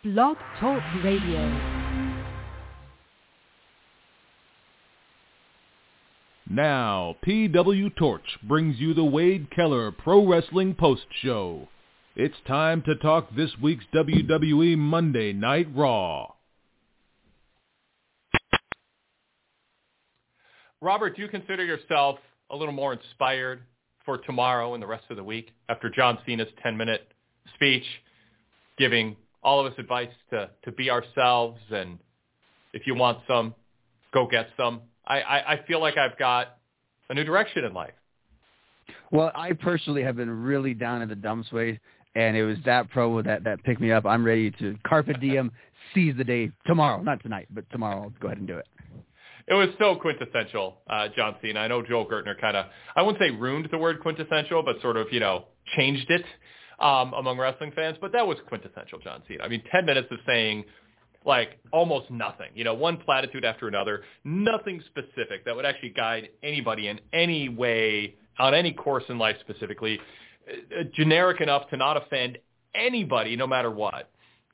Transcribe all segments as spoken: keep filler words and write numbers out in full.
Blog Talk Radio. Now, P W Torch brings you the Wade Keller Pro Wrestling Post Show. It's time to talk this week's W W E Monday Night Raw. Robert, do you consider yourself a little more inspired for tomorrow and the rest of the week after John Cena's ten-minute speech, giving all of us advice to, to be ourselves, and if you want some, go get some? I, I, I feel like I've got a new direction in life. Well, I personally have been really down in the dumps way, and it was that promo that, that picked me up. I'm ready to carpe diem, seize the day tomorrow. Not tonight, but tomorrow. I'll go ahead and do it. It was so quintessential, uh, John Cena. I know Joel Gertner kind of, I wouldn't say ruined the word quintessential, but sort of, you know, changed it um, among wrestling fans. But that was quintessential John Cena. I mean, ten minutes of saying, like, almost nothing. You know, one platitude after another, nothing specific that would actually guide anybody in any way, on any course in life specifically, uh, generic enough to not offend anybody no matter what.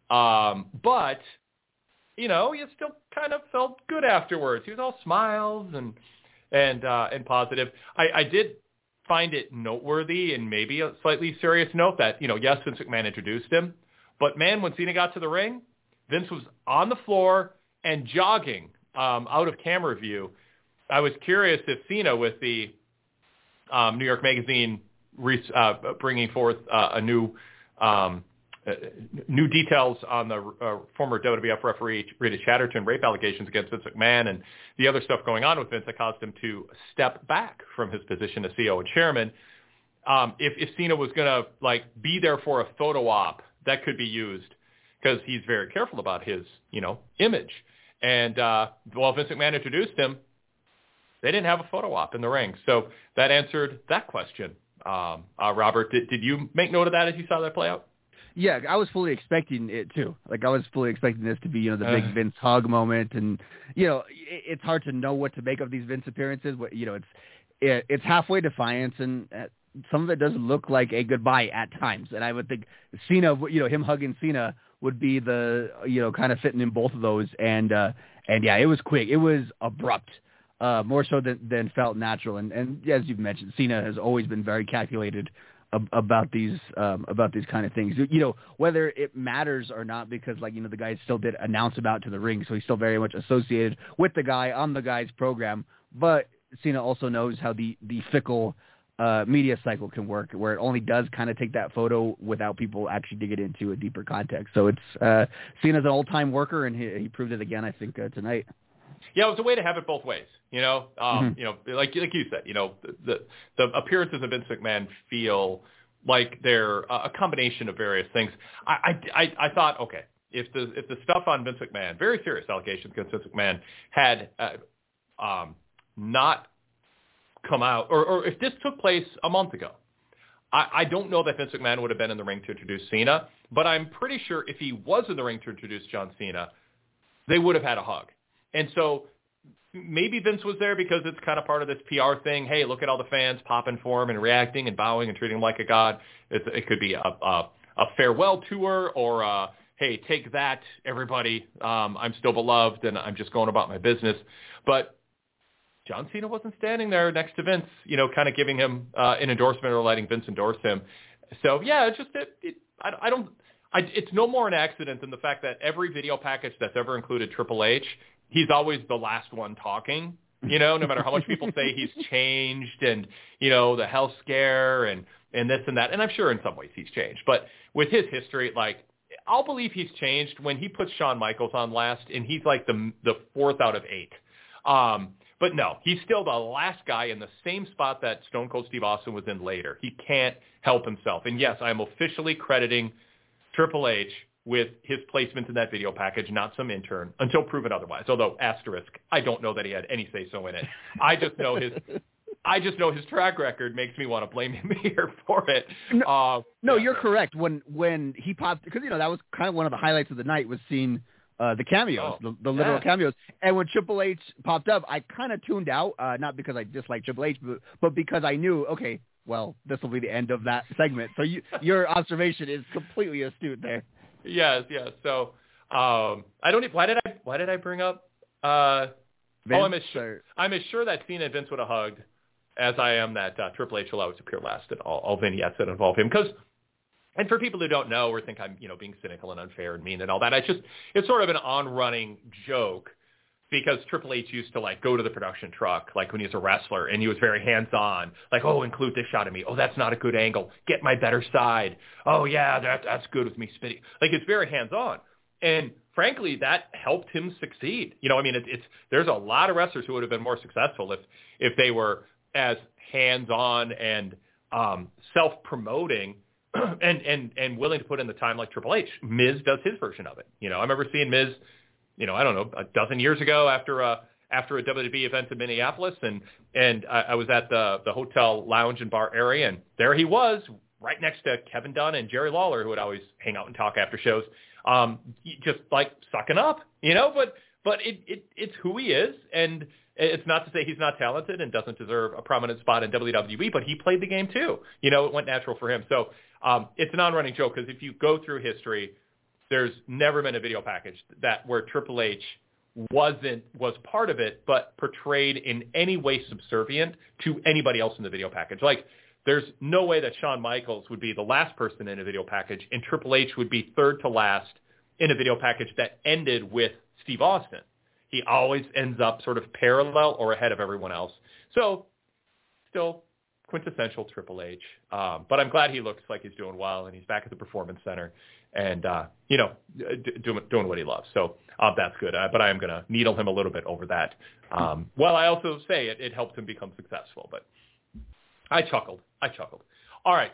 Um, but... you know, you still kind of felt good afterwards. He was all smiles and and uh, and positive. I, I did find it noteworthy and maybe a slightly serious note that, you know, yes, Vince McMahon introduced him, but man, when Cena got to the ring, Vince was on the floor and jogging um, out of camera view. I was curious if Cena, with the um, New York Magazine re- uh, bringing forth uh, a new um, Uh, new details on the uh, former W W F referee Rita Chatterton rape allegations against Vince McMahon and the other stuff going on with Vince that caused him to step back from his position as C E O and chairman. Um, if, if Cena was going to like be there for a photo op, that could be used because he's very careful about his, you know, image. And uh, while Vince McMahon introduced him, they didn't have a photo op in the ring. So that answered that question. Um, uh, Robert, did, did you make note of that as you saw that play out? Yeah, I was fully expecting it too. Like I was fully expecting this to be, you know, the big Uh. Vince hug moment, and you know, it, it's hard to know what to make of these Vince appearances. But you know, it's it, it's halfway defiance, and uh, some of it does look like a goodbye at times. And I would think Cena, you know, him hugging Cena would be the, you know, kind of fitting in both of those. And uh, and yeah, it was quick. It was abrupt, uh, more so than than felt natural. And and as you've mentioned, Cena has always been very calculated about these um, about these kind of things, you know, whether it matters or not, because like, you know, the guy still did announce him out to the ring, so he's still very much associated with the guy on the guy's program. But Cena also knows how the the fickle uh, media cycle can work, where it only does kind of take that photo without people actually digging into a deeper context. So it's uh, Cena's an old time worker, and he, he proved it again, I think, uh, tonight. Yeah, it was a way to have it both ways, you know. Um, Mm-hmm. You know, like like you said, you know, the the appearances of Vince McMahon feel like they're a combination of various things. I I I thought, okay, if the if the stuff on Vince McMahon, very serious allegations against Vince McMahon, had uh, um, not come out, or, or if this took place a month ago, I, I don't know that Vince McMahon would have been in the ring to introduce Cena, but I'm pretty sure if he was in the ring to introduce John Cena, they would have had a hug. And so maybe Vince was there because it's kind of part of this P R thing. Hey, look at all the fans popping for him and reacting and bowing and treating him like a god. It's, it could be a, a, a farewell tour, or a, hey, take that, everybody. Um, I'm still beloved and I'm just going about my business. But John Cena wasn't standing there next to Vince, you know, kind of giving him uh, an endorsement or letting Vince endorse him. So, yeah, it's just it, it, I, I don't I, – it's no more an accident than the fact that every video package that's ever included Triple H, he's always the last one talking, you know, no matter how much people say he's changed and, you know, the health scare and, and this and that. And I'm sure in some ways he's changed. But with his history, like, I'll believe he's changed when he puts Shawn Michaels on last and he's like the the fourth out of eight. Um, but no, he's still the last guy in the same spot that Stone Cold Steve Austin was in later. He can't help himself. And yes, I'm officially crediting Triple H with his placement in that video package, not some intern, until proven otherwise. Although, asterisk, I don't know that he had any say-so in it. I just know his I just know his track record makes me want to blame him here for it. No, uh, no yeah. you're correct. When when he popped, because, you know, that was kind of one of the highlights of the night, was seeing uh, the cameos, Oh, the, the literal yeah. cameos. And when Triple H popped up, I kind of tuned out, uh, not because I dislike Triple H, but, but because I knew, okay, well, this will be the end of that segment. So you, your observation is completely astute there. yes, yes. So um, I don't. Why did I? Why did I bring up? Uh, Vince, oh, I'm as sure. or... I'm as sure that Cena and Vince would have hugged as I am that uh, Triple H will always appear last in all, all vignettes that involve him. Because, and for people who don't know or think I'm, you know, being cynical and unfair and mean and all that, I just it's sort of an on-running joke. Because Triple H used to, like, go to the production truck, like, when he was a wrestler, and he was very hands-on. Like, oh, include this shot of me. Oh, that's not a good angle. Get my better side. Oh, yeah, that, that's good with me spitting. Like, it's very hands-on. And, frankly, that helped him succeed. You know, I mean, it, it's there's a lot of wrestlers who would have been more successful if, if they were as hands-on and um, self-promoting and, and, and willing to put in the time like Triple H. Miz does his version of it. You know, I remember seeing Miz, you know, I don't know, a dozen years ago after a after a W W E event in Minneapolis, and and I, I was at the the hotel lounge and bar area, and there he was, right next to Kevin Dunn and Jerry Lawler, who would always hang out and talk after shows, um, just like sucking up, you know. But but it, it it's who he is, and it's not to say he's not talented and doesn't deserve a prominent spot in W W E, but he played the game too. You know, it went natural for him. So um, it's an on-running joke because if you go through history, there's never been a video package that where Triple H wasn't was part of it, but portrayed in any way subservient to anybody else in the video package. Like, there's no way that Shawn Michaels would be the last person in a video package, and Triple H would be third to last in a video package that ended with Steve Austin. He always ends up sort of parallel or ahead of everyone else. So, still quintessential Triple H. Um, but I'm glad he looks like he's doing well, and he's back at the Performance Center. And, uh, you know, d- doing, doing what he loves. So uh, that's good. Uh, but I am going to needle him a little bit over that. Um, well, I also say it, it helped him become successful. But I chuckled. I chuckled. All right.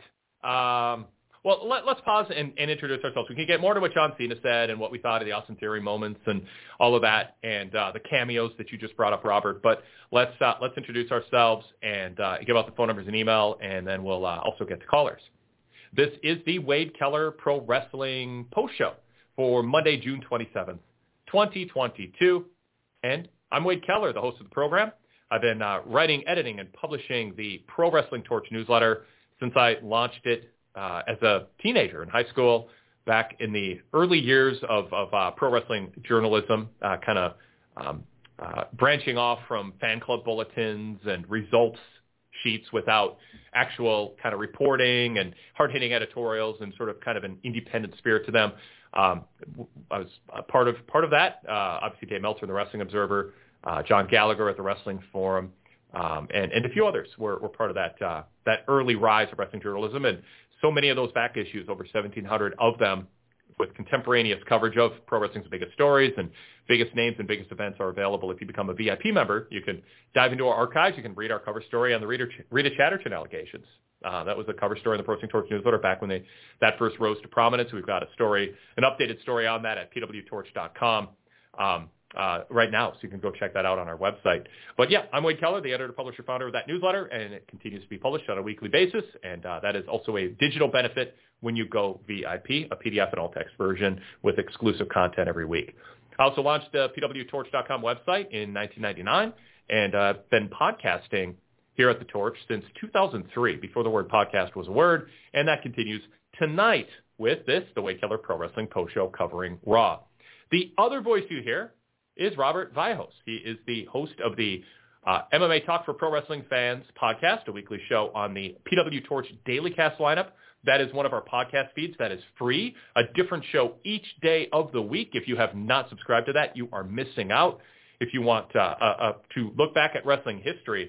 Um, well, let, let's pause and, and introduce ourselves. We can get more to what John Cena said and what we thought of the Austin Theory moments and all of that and uh, the cameos that you just brought up, Robert. But let's uh, let's introduce ourselves and uh, give out the phone numbers and email, and then we'll uh, also get to callers. This is the Wade Keller Pro Wrestling Post Show for Monday, June twenty-seventh, twenty twenty-two. And I'm Wade Keller, the host of the program. I've been uh, writing, editing, and publishing the Pro Wrestling Torch newsletter since I launched it uh, as a teenager in high school back in the early years of, of uh, pro wrestling journalism, uh, kind of um, uh, branching off from fan club bulletins and results sheets without actual kind of reporting and hard-hitting editorials and sort of kind of an independent spirit to them. Um, I was a part of part of that. Uh, obviously, Dave Meltzer in the Wrestling Observer, uh, John Gallagher at the Wrestling Forum, um, and, and a few others were, were part of that uh, that early rise of wrestling journalism. And so many of those back issues, over seventeen hundred of them, with contemporaneous coverage of pro wrestling's biggest stories and biggest names and biggest events, are available. If you become a V I P member, you can dive into our archives. You can read our cover story on the Rita, Rita Chatterton allegations. Uh, that was the cover story in the Pro Wrestling Torch newsletter back when they that first rose to prominence. We've got a story, an updated story on that at p w torch dot com um, uh, right now, so you can go check that out on our website. But yeah, I'm Wade Keller, the editor, publisher, founder of that newsletter, and it continues to be published on a weekly basis, and uh, that is also a digital benefit when you go V I P, a P D F and all-text version with exclusive content every week. I also launched the p w torch dot com website in nineteen ninety-nine, and I've uh, been podcasting here at the Torch since two thousand three, before the word podcast was a word, and that continues tonight with this, the Wade Keller Pro Wrestling Post Show covering Raw. The other voice you hear is Robert Vihos. He is the host of the uh, M M A Talk for Pro Wrestling Fans podcast, a weekly show on the P W Torch Daily Cast lineup. That is one of our podcast feeds that is free, a different show each day of the week. If you have not subscribed to that, you are missing out. If you want uh, uh, uh, to look back at wrestling history,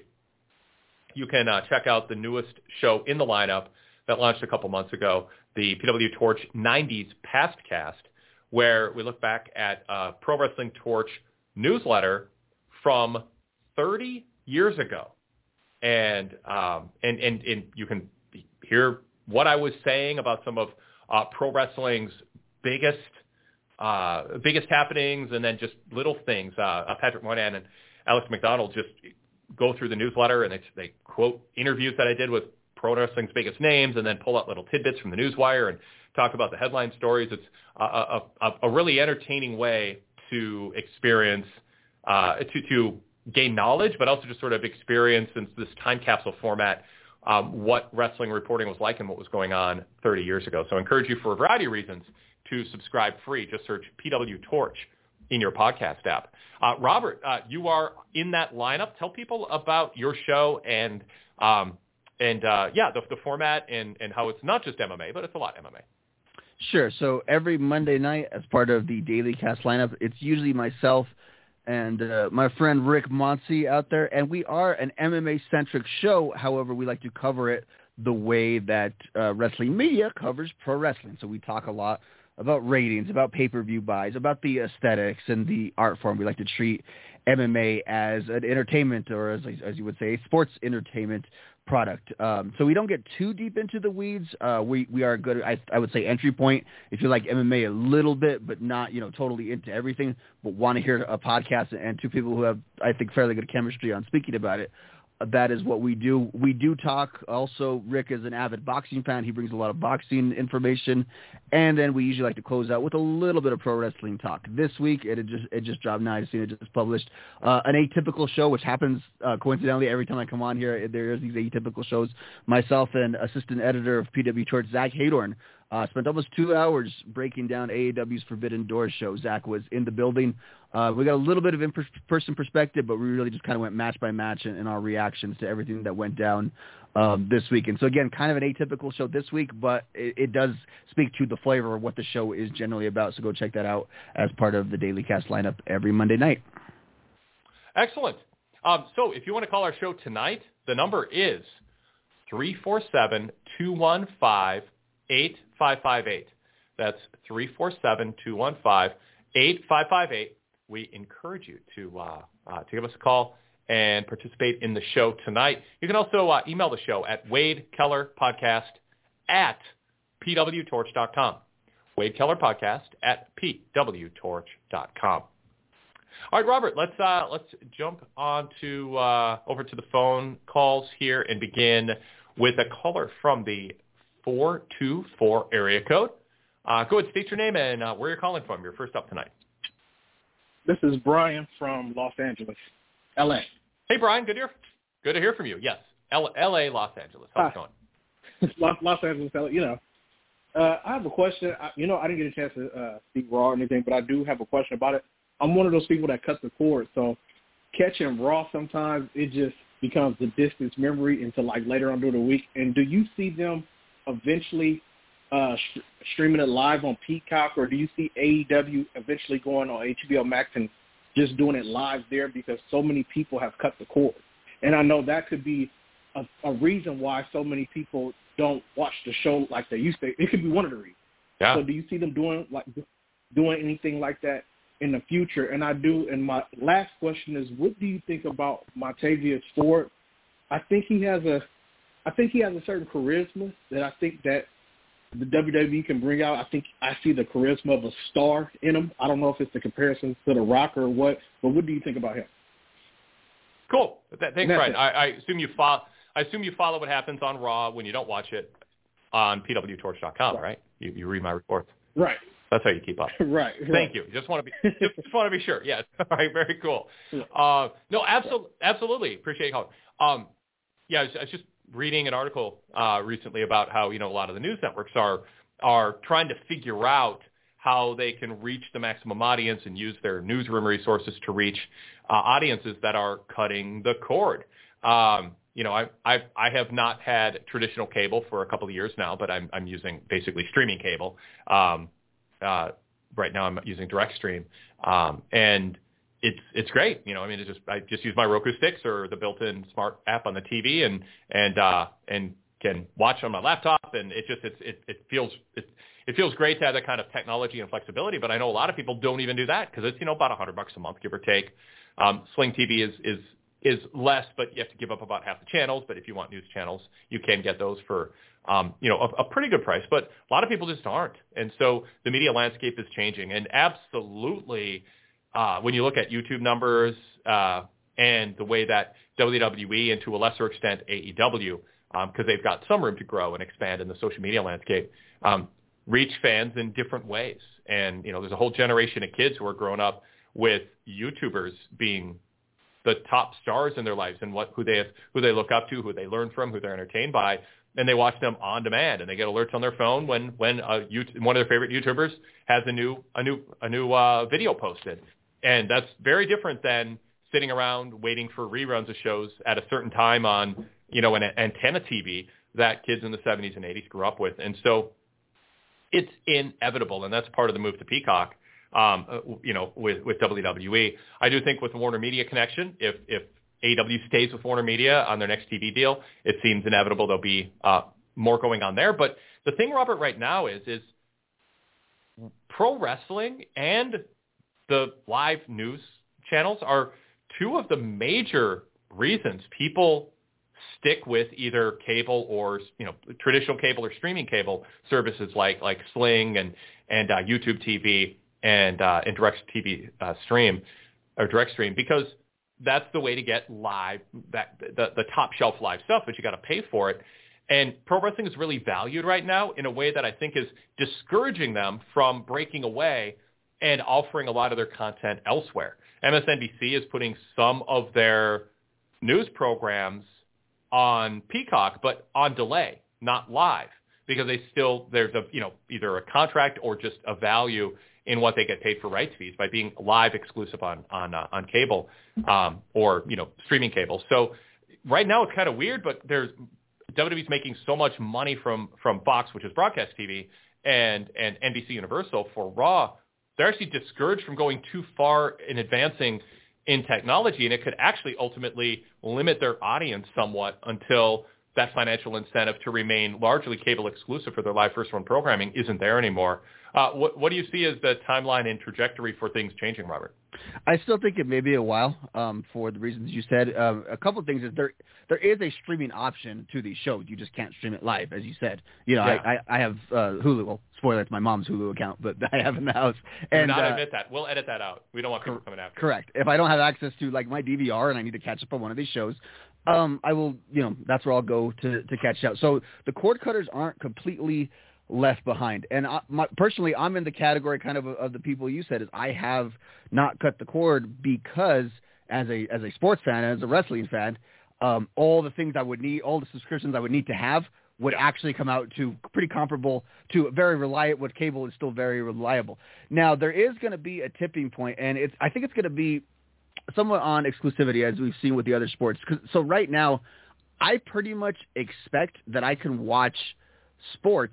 you can uh, check out the newest show in the lineup that launched a couple months ago, the P W Torch nineties Past Cast, where we look back at uh, Pro Wrestling Torch newsletter from thirty years ago. And, um, and, and, and you can hear what I was saying about some of uh, pro wrestling's biggest uh, biggest happenings, and then just little things. Uh, Patrick Moynihan and Alex McDonald just go through the newsletter, and they, they quote interviews that I did with pro wrestling's biggest names, and then pull out little tidbits from the Newswire and talk about the headline stories. It's a, a, a, a really entertaining way to experience, uh, to, to gain knowledge, but also just sort of experience in this time capsule format Um, what wrestling reporting was like and what was going on thirty years ago. So I encourage you, for a variety of reasons, to subscribe free. Just search P W Torch in your podcast app. Uh, Robert, uh, you are in that lineup. Tell people about your show and, um, and uh, yeah, the, the format and, and how it's not just M M A, but it's a lot M M A. Sure. So every Monday night as part of the Daily Cast lineup, it's usually myself and uh, my friend Rick Monsey out there, and we are an M M A-centric show. However, we like to cover it the way that uh, wrestling media covers pro wrestling. So we talk a lot about ratings, about pay-per-view buys, about the aesthetics and the art form. We like to treat M M A as an entertainment, or as as you would say, a sports entertainment product. Um, so we don't get too deep into the weeds. Uh, we we are a good, I, I would say, entry point if you like M M A a little bit, but not you know totally into everything. But want to hear a podcast and two people who have, I think, fairly good chemistry on speaking about it. That is what we do. We do talk. Also, Rick is an avid boxing fan. He brings a lot of boxing information. And then we usually like to close out with a little bit of pro wrestling talk. This week, it had just it just dropped now. I've seen it just published. Uh, an atypical show, which happens uh, coincidentally every time I come on here. There is these atypical shows. Myself and assistant editor of P W Torch, Zach Haydorn, Uh, spent almost two hours breaking down A E W's Forbidden Doors show. Zach was in the building. Uh, we got a little bit of in-person perspective, but we really just kind of went match by match in, in our reactions to everything that went down um, this week. And so, again, kind of an atypical show this week, but it, it does speak to the flavor of what the show is generally about. So go check that out as part of the Daily Cast lineup every Monday night. Excellent. Um, so if you want to call our show tonight, the number is three four seven, two one five, eight five five eight. That's three four seven, two one five, eight five five eight. We encourage you to uh, uh, to give us a call and participate in the show tonight. You can also uh, email the show at Wade Keller Podcast at P W Torch dot com. Wade Keller Podcast at P W Torch dot com. All right, Robert, let's uh, let's jump on to uh, over to the phone calls here and begin with a caller from the four two four area code. Uh, go ahead, state your name and uh, where you're calling from. You're first up tonight. This is Brian from Los Angeles, L A. Hey, Brian, good to hear, good to hear from you. Yes, L- L.A., Los Angeles. How's it going? Los, Los Angeles, L A, you know. Uh, I have a question. I, you know, I didn't get a chance to uh, see Raw or anything, but I do have a question about it. I'm one of those people that cuts the cord, so catching Raw sometimes, it just becomes a distant memory until, like, later on during the week. And do you see them eventually uh, sh- streaming it live on Peacock, or do you see A E W eventually going on H B O Max and just doing it live there because so many people have cut the cord? And I know that could be a, a reason why so many people don't watch the show like they used to. It could be one of the reasons. Yeah. So do you see them doing like doing anything like that in the future? And I do. And my last question is, what do you think about Montavious Ford? I think he has a I think he has a certain charisma that I think that the W W E can bring out. I think I see the charisma of a star in him. I don't know if it's the comparison to The Rock or what, but what do you think about him? Cool. Th- thanks, Brian. I, I assume you follow. I assume you follow what happens on Raw when you don't watch it on P W Torch dot com, right? right? You, you read my reports. Right. That's how you keep up. right. Thank right. you. Just want to be just, just want to be sure. Yes. All right. Very cool. Uh, no, absolutely, absolutely. Appreciate it. Um, yeah, I was, I was just reading an article uh, recently about how, you know, a lot of the news networks are are trying to figure out how they can reach the maximum audience and use their newsroom resources to reach uh, audiences that are cutting the cord. Um, you know, I, I I have not had traditional cable for a couple of years now, but I'm I'm using basically streaming cable. Um, uh, right now, I'm using DirectStream, um, and it's it's great. You know, I mean, it's just I just use my Roku sticks or the built-in smart app on the T V, and and uh, and can watch on my laptop, and it just it's, it it feels it it feels great to have that kind of technology and flexibility. But I know a lot of people don't even do that because it's, you know, about a hundred bucks a month, give or take. Um, Sling T V is is is less, but you have to give up about half the channels. But if you want news channels, you can get those for, um, you know, a, a pretty good price. But a lot of people just aren't. And so the media landscape is changing. And absolutely, uh, when you look at YouTube numbers uh, and the way that W W E and to a lesser extent A E W, because um, they've got some room to grow and expand in the social media landscape, um, reach fans in different ways. And, you know, there's a whole generation of kids who are growing up with YouTubers being the top stars in their lives and what who they have, who they look up to, who they learn from, who they're entertained by. and they watch them on demand, and they get alerts on their phone when when a, one of their favorite YouTubers has a new a new a new uh, video posted, and that's very different than sitting around waiting for reruns of shows at a certain time on you know an antenna T V that kids in the seventies and eighties grew up with, and so it's inevitable, and that's part of the move to Peacock. Um, you know, with with W W E, I do think with the Warner Media connection, if if A E W stays with Warner Media on their next T V deal, it seems inevitable there'll be uh, more going on there. But the thing, Robert, right now is is pro wrestling and the live news channels are two of the major reasons people stick with either cable or you know traditional cable or streaming cable services like like Sling and and uh, YouTube T V and uh, and Direct T V uh, stream or Direct Stream, because that's the way to get live, that the, the top shelf live stuff, but you got to pay for it. And pro wrestling is really valued right now in a way that I think is discouraging them from breaking away and offering a lot of their content elsewhere. M S N B C is putting some of their news programs on Peacock, but on delay, not live, because they still, there's a, you know, either a contract or just a value in what they get paid for rights fees by being live exclusive on on uh, on cable um, or you know streaming cable. So right now it's kind of weird, but there's W W E's making so much money from from Fox, which is broadcast T V, and and N B C Universal for Raw. They're actually discouraged from going too far in advancing in technology, and it could actually ultimately limit their audience somewhat until that financial incentive to remain largely cable exclusive for their live first run programming isn't there anymore. Uh, what, what do you see as the timeline and trajectory for things changing, Robert? I still think it may be a while um, for the reasons you said. Um, a couple of things is there there is a streaming option to these shows. You just can't stream it live, as you said. You know, yeah. I, I, I have uh, Hulu. Well, spoiler, it's my mom's Hulu account, but I have in the house. And, Do not uh, admit that. We'll edit that out. We don't want people coming after. Correct. If I don't have access to like my D V R and I need to catch up on one of these shows, um, I will, you know, that's where I'll go to, to catch out. So the cord cutters aren't completely left behind. And I, my, personally, I'm in the category kind of of the people you said is I have not cut the cord because as a as a sports fan and as a wrestling fan, um, all the things I would need, all the subscriptions I would need to have would actually come out to pretty comparable to very reliable. What cable is still very reliable. Now there is going to be a tipping point, and it's I think it's going to be somewhat on exclusivity as we've seen with the other sports. So right now, I pretty much expect that I can watch sports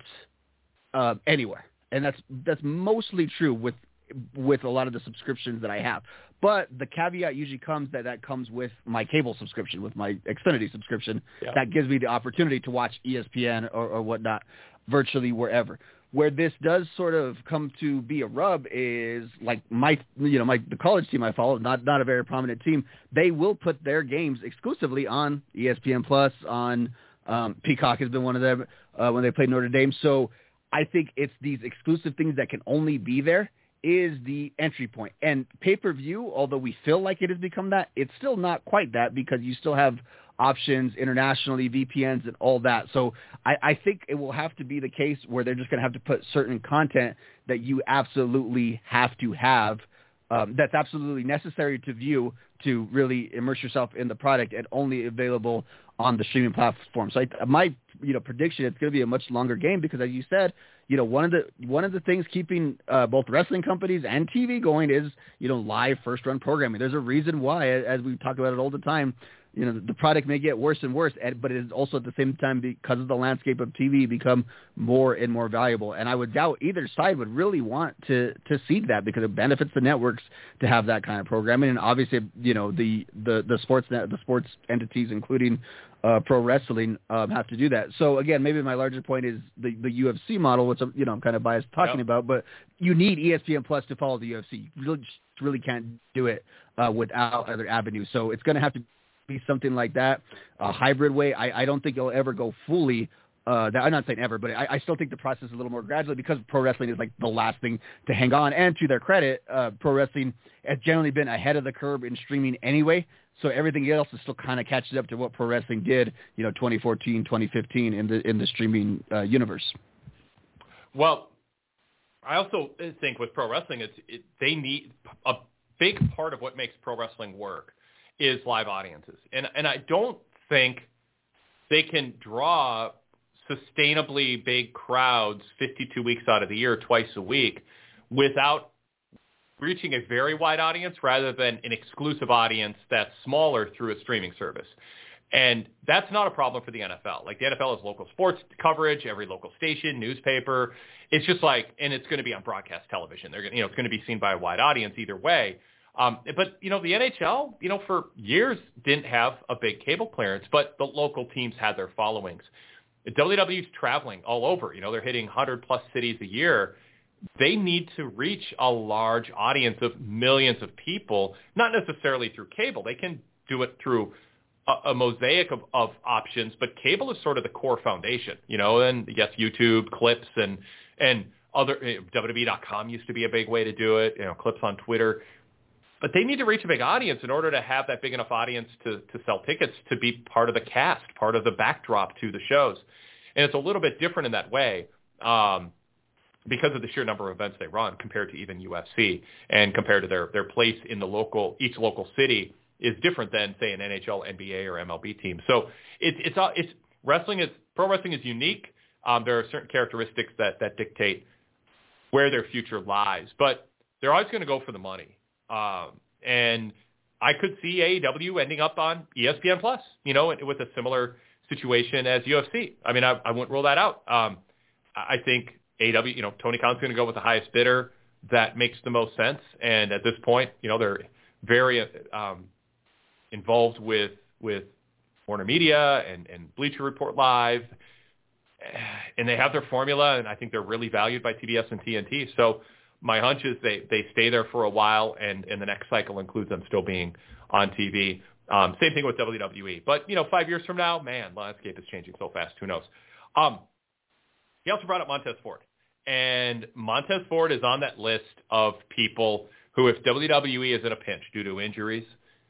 Uh, anywhere, and that's that's mostly true with with a lot of the subscriptions that I have. But the caveat usually comes that that comes with my cable subscription, with my Xfinity subscription. Yeah. That gives me the opportunity to watch E S P N or, or whatnot virtually wherever. Where this does sort of come to be a rub is like my you know my the college team I follow, not not a very prominent team. They will put their games exclusively on E S P N Plus. On um, Peacock has been one of them uh, when they played Notre Dame. So I think it's these exclusive things that can only be there is the entry point. And pay-per-view, although we feel like it has become that, it's still not quite that because you still have options internationally, V P Ns, and all that. So I, I think it will have to be the case where they're just going to have to put certain content that you absolutely have to have, um, that's absolutely necessary to view to really immerse yourself in the product and only available on the streaming platform. So I, my you know prediction, it's going to be a much longer game because, as you said, you know one of the one of the things keeping uh, both wrestling companies and T V going is you know live first run programming. There's a reason why, as we talk about it all the time, you know the product may get worse and worse, but it is also at the same time, because of the landscape of T V, become more and more valuable. And I would doubt either side would really want to to seed that because it benefits the networks to have that kind of programming. And obviously, you know the the the sports net, the sports entities, including uh, pro wrestling, um, have to do that. So again, maybe my larger point is the the U F C model, which I'm, you know I'm kind of biased talking yep. about, but you need E S P N Plus to follow the U F C. You really just really can't do it uh, without other avenues. So it's going to have to be something like that, a hybrid way. I, I don't think it'll ever go fully. Uh, that, I'm not saying ever, but I, I still think the process is a little more gradual because pro wrestling is like the last thing to hang on. And to their credit, uh, pro wrestling has generally been ahead of the curve in streaming anyway. So everything else is still kind of catching up to what pro wrestling did, you know, twenty fourteen, twenty fifteen in the in the streaming uh, universe. Well, I also think with pro wrestling, it's it, they need a big part of what makes pro wrestling work is live audiences. And and I don't think they can draw sustainably big crowds fifty-two weeks out of the year, twice a week, without reaching a very wide audience rather than an exclusive audience that's smaller through a streaming service. And that's not a problem for the N F L. Like, the N F L has local sports coverage, every local station, newspaper. It's just like, and it's going to be on broadcast television. They're going, you know, it's going to be seen by a wide audience either way. Um, but, you know, the N H L, you know, for years didn't have a big cable clearance, but the local teams had their followings. The W W E's traveling all over. You know, they're hitting one hundred plus cities a year. They need to reach a large audience of millions of people, not necessarily through cable. They can do it through a, a mosaic of, of options, but cable is sort of the core foundation, you know, and yes, YouTube, clips, and and other, W W E dot com used to be a big way to do it, you know, clips on Twitter. But they need to reach a big audience in order to have that big enough audience to, to sell tickets, to be part of the cast, part of the backdrop to the shows. And it's a little bit different in that way. Um, because of the sheer number of events they run compared to even U F C, and compared to their, their place in the local, each local city is different than, say, an N H L, N B A, or M L B team. So it's, it's, it's wrestling is, pro wrestling is unique. Um, there are certain characteristics that, that dictate where their future lies, but they're always going to go for the money. Um, and I could see A E W ending up on E S P N Plus, you know, with a similar situation as U F C. I mean, I, I wouldn't rule that out. Um, I think A E W, you know, Tony Khan's going to go with the highest bidder. That makes the most sense. And at this point, you know, they're very um, involved with with Warner Media and, and Bleacher Report Live, and they have their formula, and I think they're really valued by T B S and T N T. So my hunch is they, they stay there for a while, and, and the next cycle includes them still being on T V. Um, same thing with W W E. But, you know, five years from now, man, landscape is changing so fast. Who knows? Um, he also brought up Montez Ford. And Montez Ford is on that list of people who, if W W E is in a pinch due to injuries,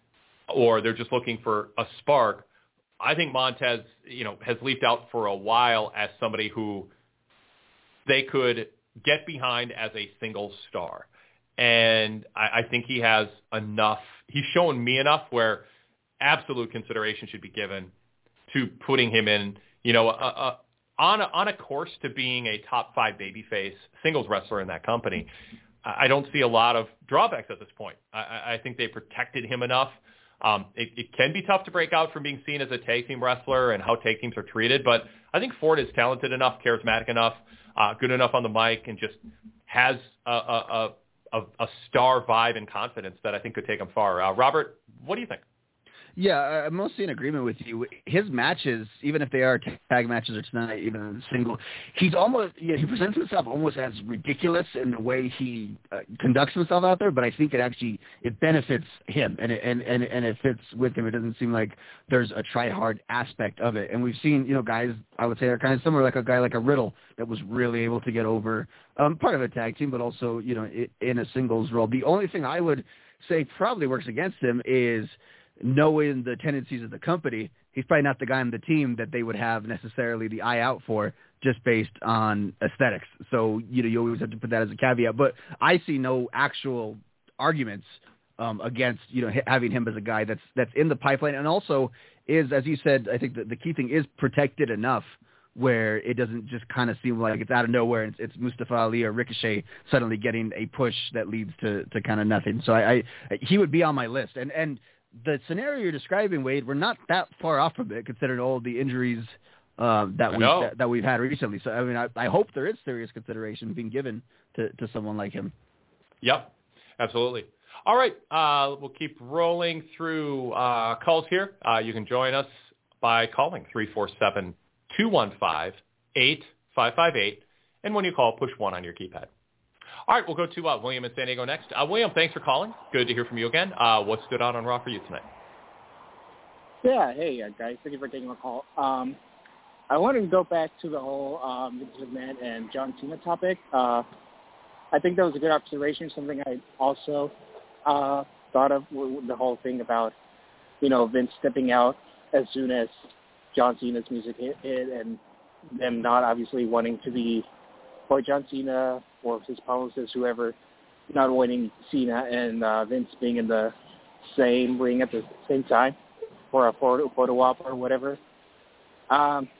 or they're just looking for a spark, I think Montez, you know, has leaped out for a while as somebody who they could get behind as a single star. And I, I think he has enough. He's shown me enough where absolute consideration should be given to putting him in, you know, a, a, on a, on a course to being a top five babyface singles wrestler in that company. I don't see a lot of drawbacks at this point. I, I think they protected him enough. Um, it, it can be tough to break out from being seen as a tag team wrestler and how tag teams are treated, but I think Ford is talented enough, charismatic enough, uh, good enough on the mic, and just has a, a, a, a star vibe and confidence that I think could take him far. Uh, Robert, what do you think? Yeah, I'm mostly in agreement with you. His matches, even if they are tag matches or tonight, even single, he's almost, yeah, he presents himself almost as ridiculous in the way he uh, conducts himself out there, but I think it actually, it benefits him, and it, and, and, and it fits with him. It doesn't seem like there's a try-hard aspect of it. And we've seen, you know, guys, I would say are kind of similar, like a guy like a Riddle that was really able to get over um, part of a tag team, but also, you know, in a singles role. The only thing I would say probably works against him is knowing the tendencies of the company. He's probably not the guy on the team that they would have necessarily the eye out for just based on aesthetics. So, you know, you always have to put that as a caveat. But I see no actual arguments um, against, you know, having him as a guy that's that's in the pipeline, and also is, as you said, I think the, the key thing is protected enough where it doesn't just kind of seem like it's out of nowhere. It's, it's Mustafa Ali or Ricochet suddenly getting a push that leads to, to kind of nothing. So I, I he would be on my list. And and the scenario you're describing, Wade, we're not that far off from it, considering all the injuries uh, that we that, that we've had recently. So I mean, I, I hope there is serious consideration being given to, to someone like him. Yep, absolutely. All right, uh, we'll keep rolling through uh, calls here. Uh, you can join us by calling three four seven, two one five, eight five five eight, and when you call, push one on your keypad. All right, we'll go to uh, William in San Diego next. Uh, William, thanks for calling. Good to hear from you again. Uh, what stood out on Raw for you tonight? Yeah, hey, uh, guys. Thank you for taking my call. Um, I wanted to go back to the whole um, Vince McMahon and John Cena topic. Uh, I think that was a good observation, something I also uh, thought of, the whole thing about, you know, Vince stepping out as soon as John Cena's music hit, hit and them not obviously wanting to be for John Cena or his publicist, whoever, not wanting Cena and uh, Vince being in the same ring at the same time for a photo, photo op or whatever. Um,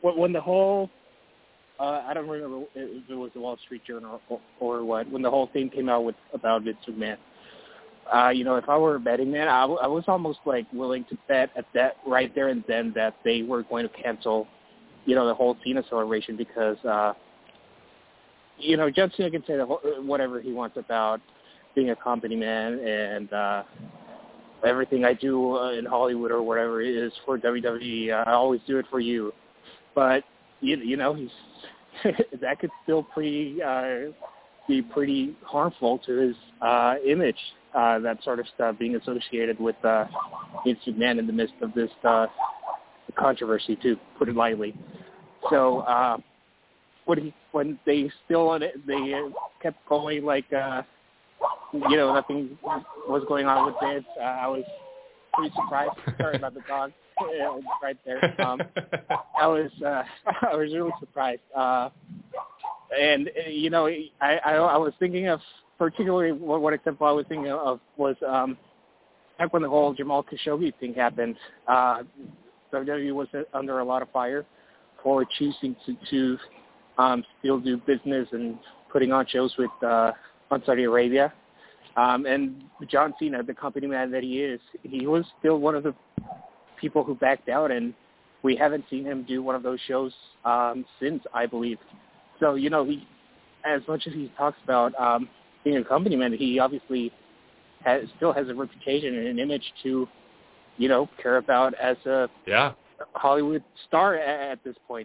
when, when the whole uh, I don't remember if it was the Wall Street Journal or, or what, when the whole thing came out with about Vince McMahon. Uh, you know, if I were a betting man, I, w- I was almost like willing to bet at that right there and then that they were going to cancel, you know, the whole Cena celebration because, uh, you know, John Cena can say the whole, whatever he wants about being a company man and uh, everything I do uh, in Hollywood or whatever it is for W W E. I always do it for you, but you, you know, he's that could still pretty uh, be pretty harmful to his uh, image. Uh, that sort of stuff being associated with uh, Vince McMahon in the midst of this uh, controversy, to put it lightly. So uh, when he, when they still they kept going like uh, you know nothing was going on with Vince, uh, I was pretty surprised. Sorry about the dog right there. Um, I was uh, I was really surprised, uh, and you know I, I I was thinking of. Particularly, what, what example I was thinking of was um, back when the whole Jamal Khashoggi thing happened. Uh, W W E was under a lot of fire for choosing to, to um, still do business and putting on shows with uh, on Saudi Arabia. Um, and John Cena, the company man that he is, he was still one of the people who backed out, and we haven't seen him do one of those shows um, since, I believe. So, you know, he, as much as he talks about um, being a company man, he obviously has, still has a reputation and an image to, you know, care about as a yeah. Hollywood star at, at this point.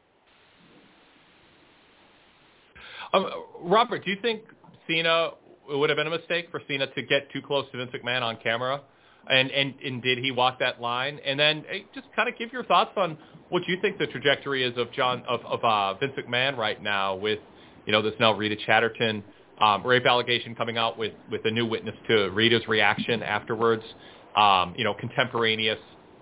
Um, Robert, do you think Cena it would have been a mistake for Cena to get too close to Vince McMahon on camera? And, and, and did he walk that line? And then hey, just kind of give your thoughts on what you think the trajectory is of John of, of uh, Vince McMahon right now with, you know, this now Rita Chatterton Um, rape allegation coming out with, with a new witness to Rita's reaction afterwards, um, you know, contemporaneous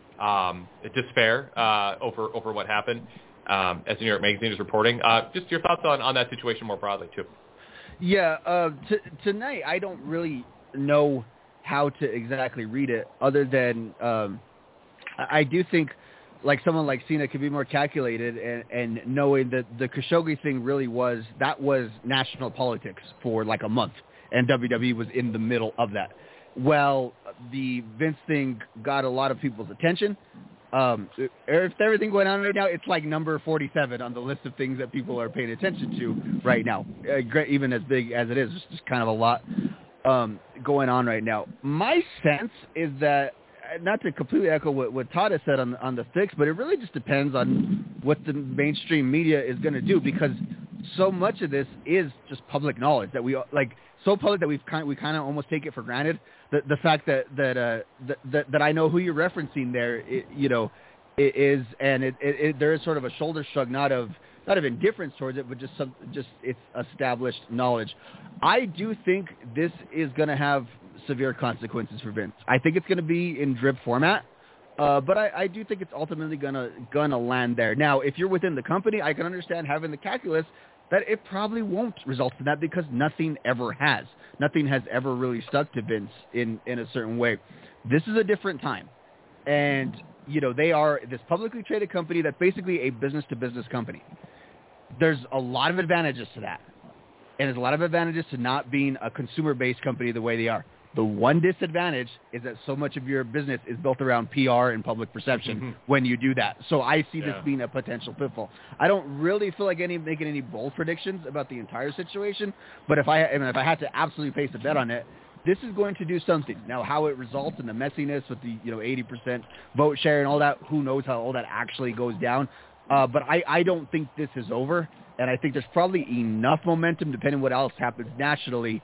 um, despair uh, over over what happened, um, as the New York Magazine is reporting. Uh, just your thoughts on, on that situation more broadly, too. Yeah, uh, t- tonight I don't really know how to exactly read it other than um, I, I do think like someone like Cena could be more calculated and, and knowing that the Khashoggi thing really was, that was national politics for like a month, and W W E was in the middle of that. Well, the Vince thing got a lot of people's attention. Um, if everything going on right now, it's like number forty-seven on the list of things that people are paying attention to right now, uh, even as big as it is. It's just kind of a lot um, going on right now. My sense is that, not to completely echo what, what Todd has said on, on the fix, but it really just depends on what the mainstream media is going to do, because so much of this is just public knowledge that we like so public that we've kind we kind of almost take it for granted. The the fact that that uh that that, that I know who you're referencing there, it, you know, it is, and it, it, it there is sort of a shoulder shrug, not of not of indifference towards it, but just some just it's established knowledge. I do think this is going to have severe consequences for Vince. I think it's going to be in drip format, uh, but I, I do think it's ultimately gonna gonna land there. Now, if you're within the company, I can understand having the calculus that it probably won't result in that, because nothing ever has. Nothing has ever really stuck to Vince in, in a certain way. This is a different time. And, you know, they are this publicly traded company that's basically a business-to-business company. There's a lot of advantages to that. And there's a lot of advantages to not being a consumer-based company the way they are. The one disadvantage is that so much of your business is built around P R and public perception mm-hmm. when you do that. So I see yeah. this being a potential pitfall. I don't really feel like any making any bold predictions about the entire situation, but if I, I mean, if I had to absolutely place a bet on it, this is going to do something. Now, how it results in the messiness with the you know eighty percent vote share and all that, who knows how all that actually goes down. Uh, but I, I don't think this is over, and I think there's probably enough momentum, depending on what else happens nationally,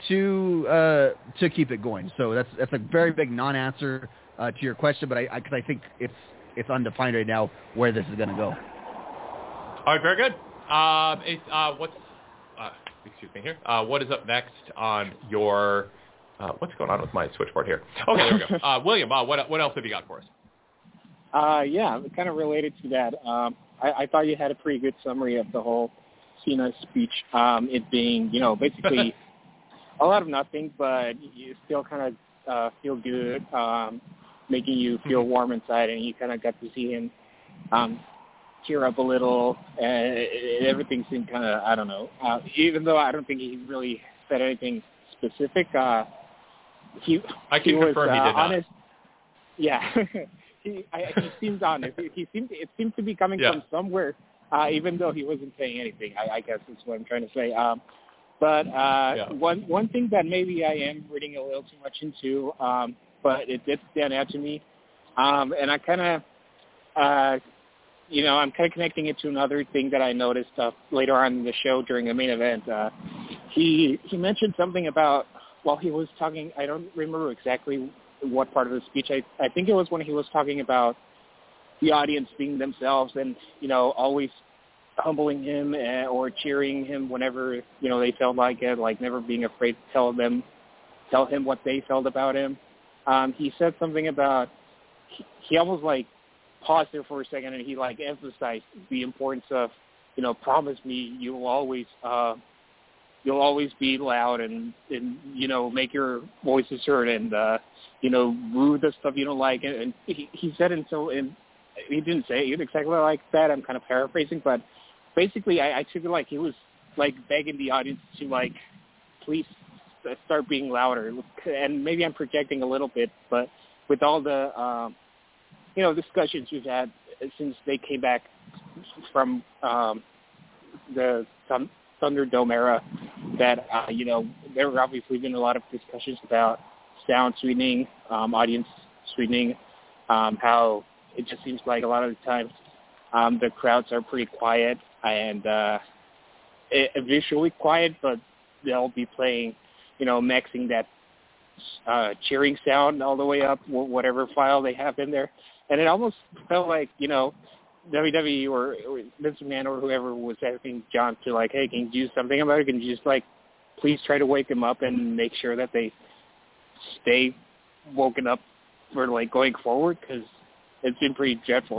to uh, to keep it going. So that's that's a very big non-answer uh, to your question, but I because I, I think it's it's undefined right now where this is going to go. All right, very good. Um, it's, uh, what's uh, excuse me here? Uh, what is up next on your? Uh, what's going on with my switchboard here? Okay, there we go. Uh, William, uh, what what else have you got for us? Uh, yeah, kind of related to that. Um, I, I thought you had a pretty good summary of the whole Cena speech. Um, it being, you know, basically. A lot of nothing, but you still kind of uh, feel good, um, making you feel warm inside, and you kind of got to see him um, tear up a little, and everything seemed kind of, I don't know. Uh, even though I don't think he really said anything specific, uh, he I can he was confirm uh, he did not. honest. Yeah, he I, he seems honest. He, he seemed it seemed to be coming yeah. from somewhere, uh, even though he wasn't saying anything. I, I guess is what I'm trying to say. Um, but uh, yeah. one one thing that maybe I am reading a little too much into, um, but it did stand out to me, um, and I kind of. Uh, you know, I'm kind of connecting it to another thing that I noticed uh, later on in the show during the main event. Uh, he he mentioned something about, while he was talking, I don't remember exactly what part of the speech. I, I think it was when he was talking about the audience being themselves and, you know, always humbling him uh, or cheering him whenever, you know, they felt like it, like never being afraid to tell them, tell him what they felt about him. Um, he said something about, he, he almost like, paused there for a second, and he like emphasized the importance of, you know, promise me you'll always, uh, you'll always be loud and, and you know, make your voices heard and, uh, you know, rue the stuff you don't like. And, and he, he said it so, and he didn't say it exactly like that. I'm kind of paraphrasing, but basically, I, I took it like he was like begging the audience to like, please start being louder. And maybe I'm projecting a little bit, but with all the, um, you know, discussions we've had since they came back from um, the Thund- Thunderdome era, that, uh, you know, there were obviously been a lot of discussions about sound sweetening, um, audience sweetening, um, how it just seems like a lot of the times um, the crowds are pretty quiet and uh, it, visually quiet, but they'll be playing, you know, mixing that uh, cheering sound all the way up, whatever file they have in there. And it almost felt like, you know, W W E or, or Vince McMahon or whoever was asking John to, like, hey, can you do something about it? Can you just, like, please try to wake them up and make sure that they stay woken up for, like, going forward? Because it's been pretty dreadful.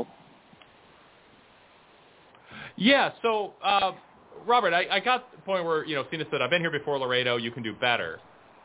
Yeah, so, uh, Robert, I, I got the point where, you know, Cena said, I've been here before, Laredo, you can do better.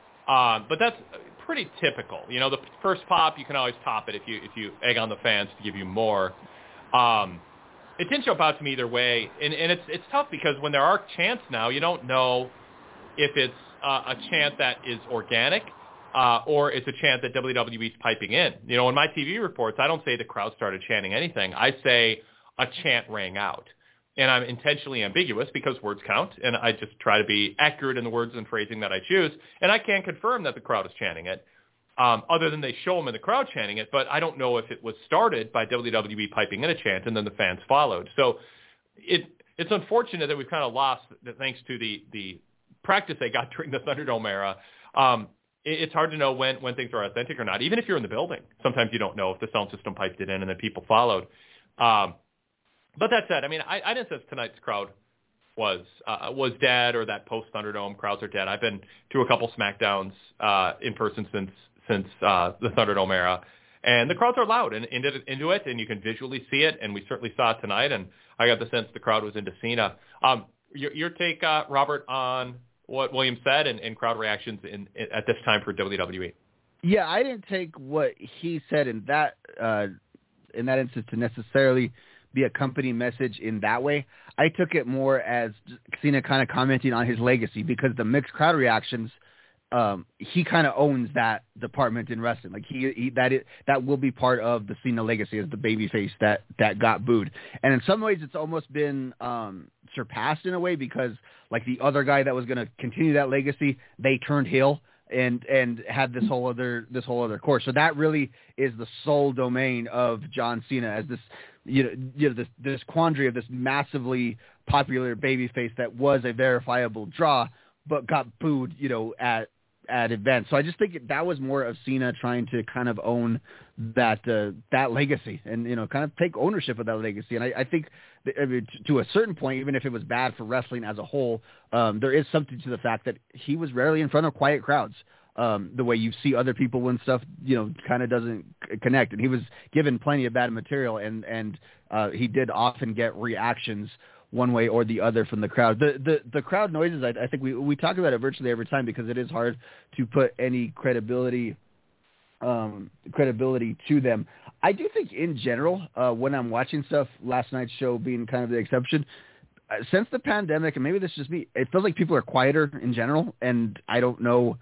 Um, but that's pretty typical. You know, the first pop, you can always top it if you if you egg on the fans to give you more. Um, it didn't jump out to me either way, and, and it's it's tough because when there are chants now, you don't know if it's uh, a chant that is organic uh, or it's a chant that W W E's piping in. You know, in my T V reports, I don't say the crowd started chanting anything. I say a chant rang out. And I'm intentionally ambiguous because words count, and I just try to be accurate in the words and phrasing that I choose. And I can confirm that the crowd is chanting it, um, other than they show them in the crowd chanting it, but I don't know if it was started by W W E piping in a chant and then the fans followed. So it it's unfortunate that we've kind of lost, thanks to the, the practice they got during the Thunderdome era. Um, it, it's hard to know when, when things are authentic or not, even if you're in the building. Sometimes you don't know if the sound system piped it in and then people followed. Um, But that said, I mean, I, I didn't say tonight's crowd was uh, was dead or that post Thunderdome crowds are dead. I've been to a couple SmackDowns uh, in person since since uh, the Thunderdome era, and the crowds are loud and into into it, and you can visually see it, and we certainly saw it tonight. And I got the sense the crowd was into Cena. Um, your, your take, uh, Robert, on what Williams said and, and crowd reactions in, in at this time for W W E? Yeah, I didn't take what he said in that uh, in that instance to necessarily be a company message in that way. I took it more as Cena kind of commenting on his legacy, because the mixed crowd reactions, um, he kind of owns that department in wrestling. Like he, he that is, that will be part of the Cena legacy as the babyface that, that got booed. And in some ways it's almost been um, surpassed in a way, because like the other guy that was going to continue that legacy, they turned heel and and had this whole other this whole other course. So that really is the sole domain of John Cena, as this you know you know this this quandary of this massively popular babyface that was a verifiable draw, but got booed, you know, at at events. So I just think that was more of Cena trying to kind of own that uh, that legacy and, you know, kind of take ownership of that legacy. And I, I think that, I mean, to a certain point, even if it was bad for wrestling as a whole, um, there is something to the fact that he was rarely in front of quiet crowds. Um, the way you see other people when stuff, you know, kind of doesn't c- connect. And he was given plenty of bad material, and, and uh, he did often get reactions one way or the other from the crowd. The the, the crowd noises, I, I think we, we talk about it virtually every time, because it is hard to put any credibility um, credibility to them. I do think in general, uh, when I'm watching stuff, last night's show being kind of the exception, uh, since the pandemic, and maybe this is just me, it feels like people are quieter in general, and I don't know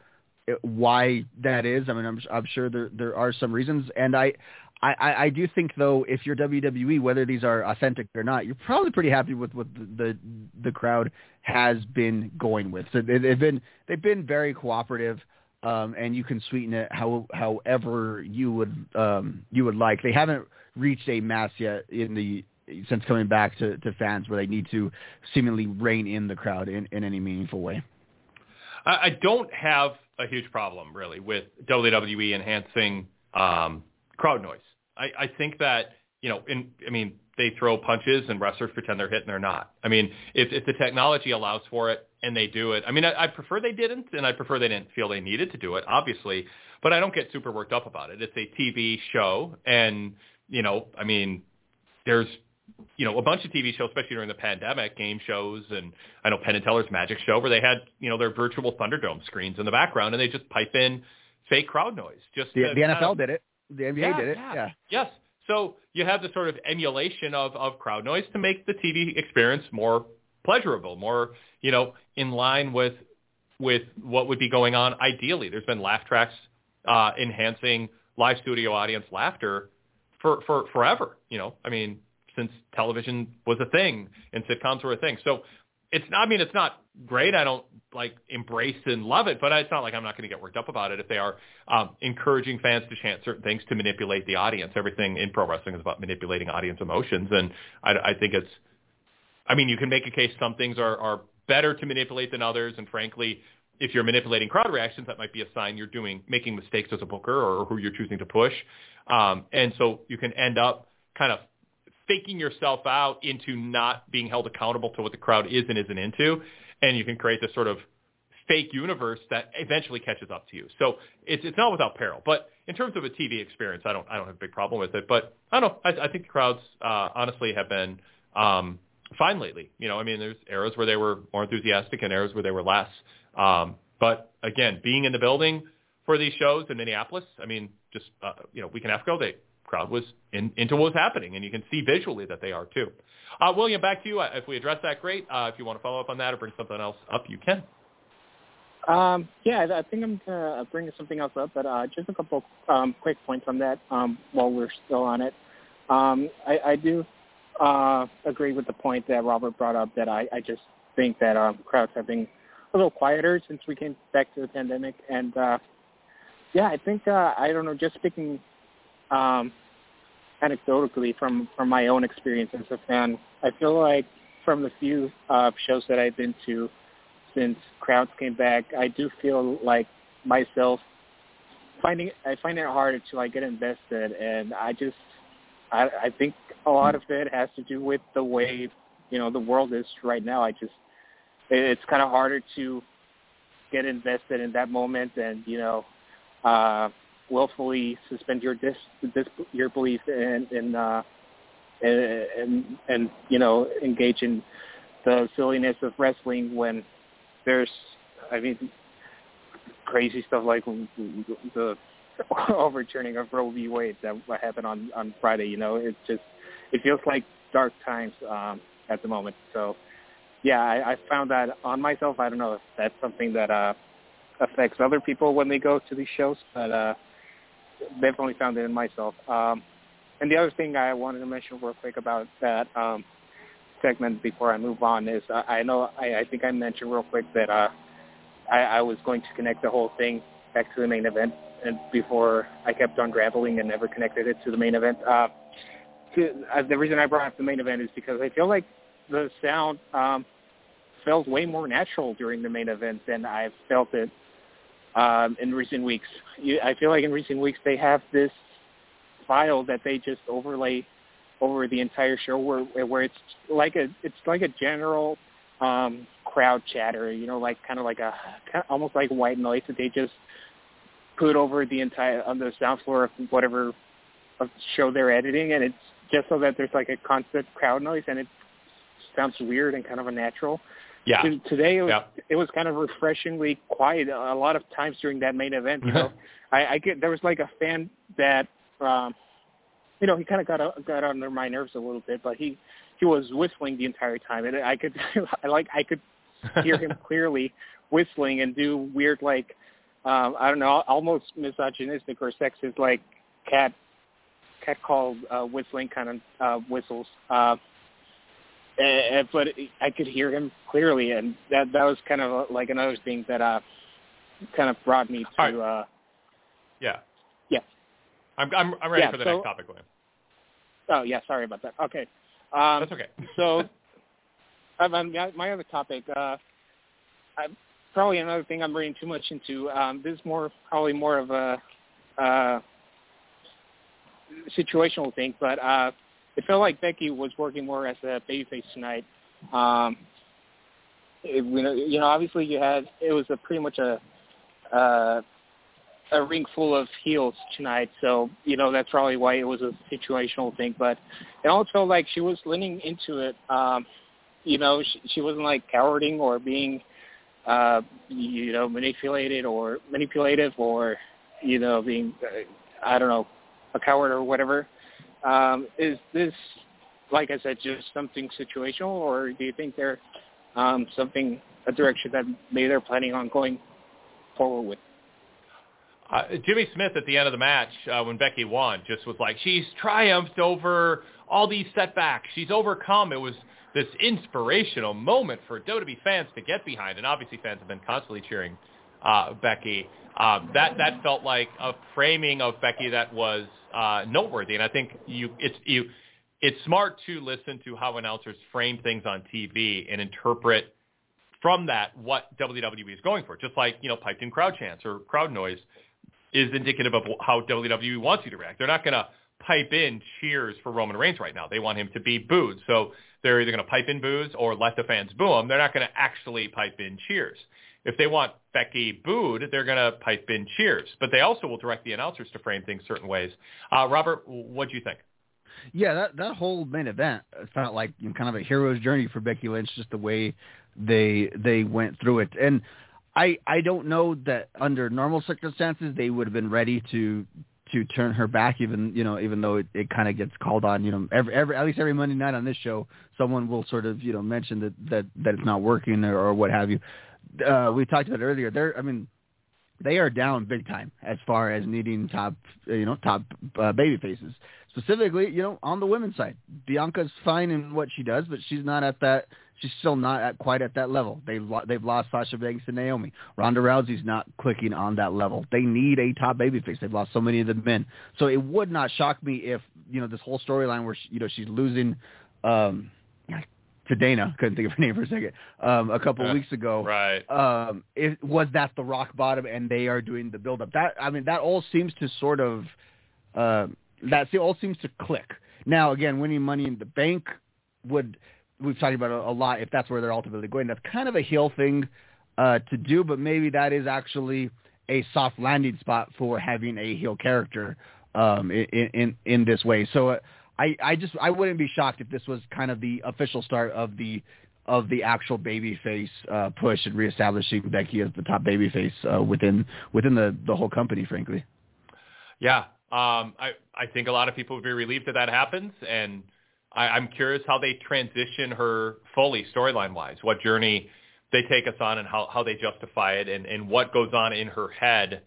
why that is. I mean, I'm, I'm sure there there are some reasons, and I, I, I do think though, if you're W W E, whether these are authentic or not, you're probably pretty happy with what the the, the crowd has been going with. So they, they've been they've been very cooperative. Um, and you can sweeten it how, however you would um, you would like. They haven't reached a mass yet in the since coming back to, to fans where they need to seemingly rein in the crowd in, in any meaningful way. I don't have a huge problem really with W W E enhancing um, crowd noise. I, I think that you know, in I mean, they throw punches and wrestlers pretend they're hit and they're not. I mean, if, if the technology allows for it and they do it, I mean, I, I prefer they didn't, and I prefer they didn't feel they needed to do it, obviously, but I don't get super worked up about it. It's a T V show, and, you know, I mean, there's, you know, a bunch of T V shows, especially during the pandemic, game shows, and I know Penn and Teller's Magic Show, where they had, you know, their virtual Thunderdome screens in the background, and they just pipe in fake crowd noise. Just The, to, the N F L uh, did it. The N B A yeah, did it. Yeah. Yeah. Yes. So you have this sort of emulation of, of crowd noise to make the T V experience more pleasurable, more, you know, in line with with what would be going on ideally. There's been laugh tracks uh, enhancing live studio audience laughter for, for forever, you know, I mean, since television was a thing and sitcoms were a thing. So it's not, I mean, it's not great. I don't like embrace and love it, but it's not like I'm not going to get worked up about it if they are um, encouraging fans to chant certain things to manipulate the audience. Everything in pro wrestling is about manipulating audience emotions. And I, I think it's, I mean, you can make a case some things are, are better to manipulate than others. And frankly, if you're manipulating crowd reactions, that might be a sign you're doing, making mistakes as a booker or who you're choosing to push. Um, and so you can end up kind of faking yourself out into not being held accountable to what the crowd is and isn't into, and you can create this sort of fake universe that eventually catches up to you. So it's it's not without peril. But in terms of a T V experience, I don't I don't have a big problem with it. But I don't know. I, I think the crowds uh, honestly have been um, fine lately. You know, I mean, there's eras where they were more enthusiastic and eras where they were less. Um, but again, being in the building for these shows in Minneapolis, I mean, just uh, you know, a week and a half ago, they crowd was in, into what was happening, and you can see visually that they are too. Uh, William, back to you. Uh, if we address that, great. Uh, if you want to follow up on that or bring something else up, you can. Um, yeah, I think I'm going to bring something else up, but uh, just a couple um, quick points on that um, while we're still on it. Um, I, I do uh, agree with the point that Robert brought up that I, I just think that um, crowds have been a little quieter since we came back to the pandemic. And, uh, yeah, I think, uh, I don't know, just speaking um, anecdotally from, from my own experience as a fan, I feel like from the few uh, shows that I've been to since crowds came back, I do feel like myself finding I find it hard to like get invested, and I just I, I think a lot of it has to do with the way you know the world is right now. I just it's kind of harder to get invested in that moment, and you know. Uh, willfully suspend your dis, dis your belief in in uh, and and you know engage in the silliness of wrestling when there's I mean crazy stuff like the overturning of Roe v. Wade that happened on on Friday. You know, it's just it feels like dark times um, at the moment. So yeah, I, I found that on myself. I don't know if that's something that uh, affects other people when they go to these shows, but. Uh, Definitely found it in myself. Um, and the other thing I wanted to mention real quick about that um, segment before I move on is uh, I know I, I think I mentioned real quick that uh, I, I was going to connect the whole thing back to the main event, and before I kept on grappling and never connected it to the main event. Uh, to, uh, the reason I brought up the main event is because I feel like the sound um, felt way more natural during the main event than I've felt it Um, in recent weeks. You, I feel like in recent weeks they have this file that they just overlay over the entire show where where it's like a it's like a general um, crowd chatter, you know, like kind of like a almost like white noise that they just put over the entire on the sound floor of whatever of show they're editing, and it's just so that there's like a constant crowd noise and it sounds weird and kind of unnatural. Yeah. Today it was yeah. it was kind of refreshingly quiet a lot of times during that main event. You know, I, I get there was like a fan that, um, you know, he kind of got uh, got under my nerves a little bit, but he he was whistling the entire time, and I could I like I could hear him clearly whistling and do weird like um, I don't know, almost misogynistic or sexist like cat cat call uh, whistling kind of uh, whistles. Uh, Uh, but I could hear him clearly, and that that was kind of like another thing that uh, kind of brought me to. Right. Uh, yeah. Yeah. I'm I'm I'm ready yeah, for the so, next topic, William. Oh yeah, sorry about that. Okay. Um, That's okay. so, um, my other topic, uh, I, probably another thing I'm reading too much into. Um, this is more probably more of a uh, situational thing, but. Uh, It felt like Becky was working more as a babyface tonight. Um, it, you know, you know, obviously you had it was a pretty much a uh, a ring full of heels tonight, so you know that's probably why it was a situational thing. But it almost felt like she was leaning into it. Um, you know, she, she wasn't like cowarding or being, uh, you know, manipulated or manipulative or you know being, uh, I don't know, a coward or whatever. Um, is this, like I said, just something situational, or do you think they're um, something, a direction that maybe they're planning on going forward with? Uh, Jimmy Smith at the end of the match, uh, when Becky won, just was like, she's triumphed over all these setbacks. She's overcome. It was this inspirational moment for W W E fans to get behind, and obviously fans have been constantly cheering uh, Becky. Uh, that that felt like a framing of Becky that was uh, noteworthy, and I think you it's you it's smart to listen to how announcers frame things on T V and interpret from that what W W E is going for. Just like you know, piped in crowd chants or crowd noise is indicative of how W W E wants you to react. They're not going to pipe in cheers for Roman Reigns right now. They want him to be booed, so they're either going to pipe in boos or let the fans boo him. They're not going to actually pipe in cheers. If they want Becky booed, they're going to pipe in cheers. But they also will direct the announcers to frame things certain ways. Uh, Robert, what do you think? Yeah, that that whole main event felt like you know, kind of a hero's journey for Becky Lynch, just the way they they went through it. And I I don't know that under normal circumstances they would have been ready to to turn her back, even you know even though it, it kind of gets called on. You know, every every at least every Monday night on this show, someone will sort of you know mention that that that it's not working or, or what have you. Uh, we talked about it earlier. They're, I mean, they are down big time as far as needing top, you know, top uh, baby faces. Specifically, you know, on the women's side, Bianca's fine in what she does, but she's not at that. She's still not at quite at that level. They've they've lost Sasha Banks and Naomi. Ronda Rousey's not clicking on that level. They need a top babyface. They've lost so many of the men. So it would not shock me if you know this whole storyline where she, you know she's losing. Um, to Dana, couldn't think of her name for a second, um, a couple uh, weeks ago. Right. Um, it, was that the rock bottom and they are doing the build-up? That, I mean, that all seems to sort of, uh, that all seems to click. Now, again, winning Money in the Bank would, we've talked about a, a lot, if that's where they're ultimately going. That's kind of a heel thing uh, to do, but maybe that is actually a soft landing spot for having a heel character um, in, in, in this way. So, uh, I, I just I wouldn't be shocked if this was kind of the official start of the of the actual babyface uh, push and reestablishing Becky as the top babyface uh, within within the, the whole company, frankly. Yeah, um, I I think a lot of people would be relieved that that happens, and I, I'm curious how they transition her fully storyline wise, what journey they take us on, and how, how they justify it, and, and what goes on in her head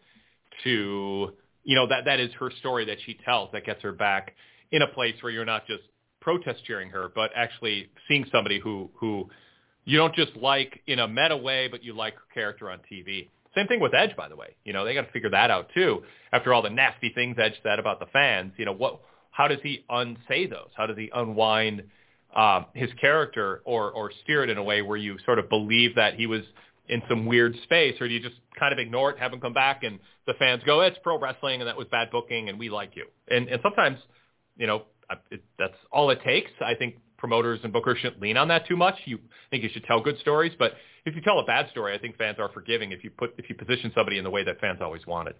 to you know that that is her story that she tells that gets her back in a place where you're not just protest cheering her, but actually seeing somebody who, who you don't just like in a meta way, but you like her character on T V. Same thing with Edge, by the way. You know, they got to figure that out too. After all the nasty things Edge said about the fans, you know, what, how does he unsay those? How does he unwind um, his character or, or steer it in a way where you sort of believe that he was in some weird space, or do you just kind of ignore it, have him come back, and the fans go, it's pro wrestling, and that was bad booking, and we like you. And, and sometimes, you know, it, that's all it takes. I think promoters and bookers shouldn't lean on that too much. You I think you should tell good stories, but if you tell a bad story, I think fans are forgiving if you put if you position somebody in the way that fans always wanted.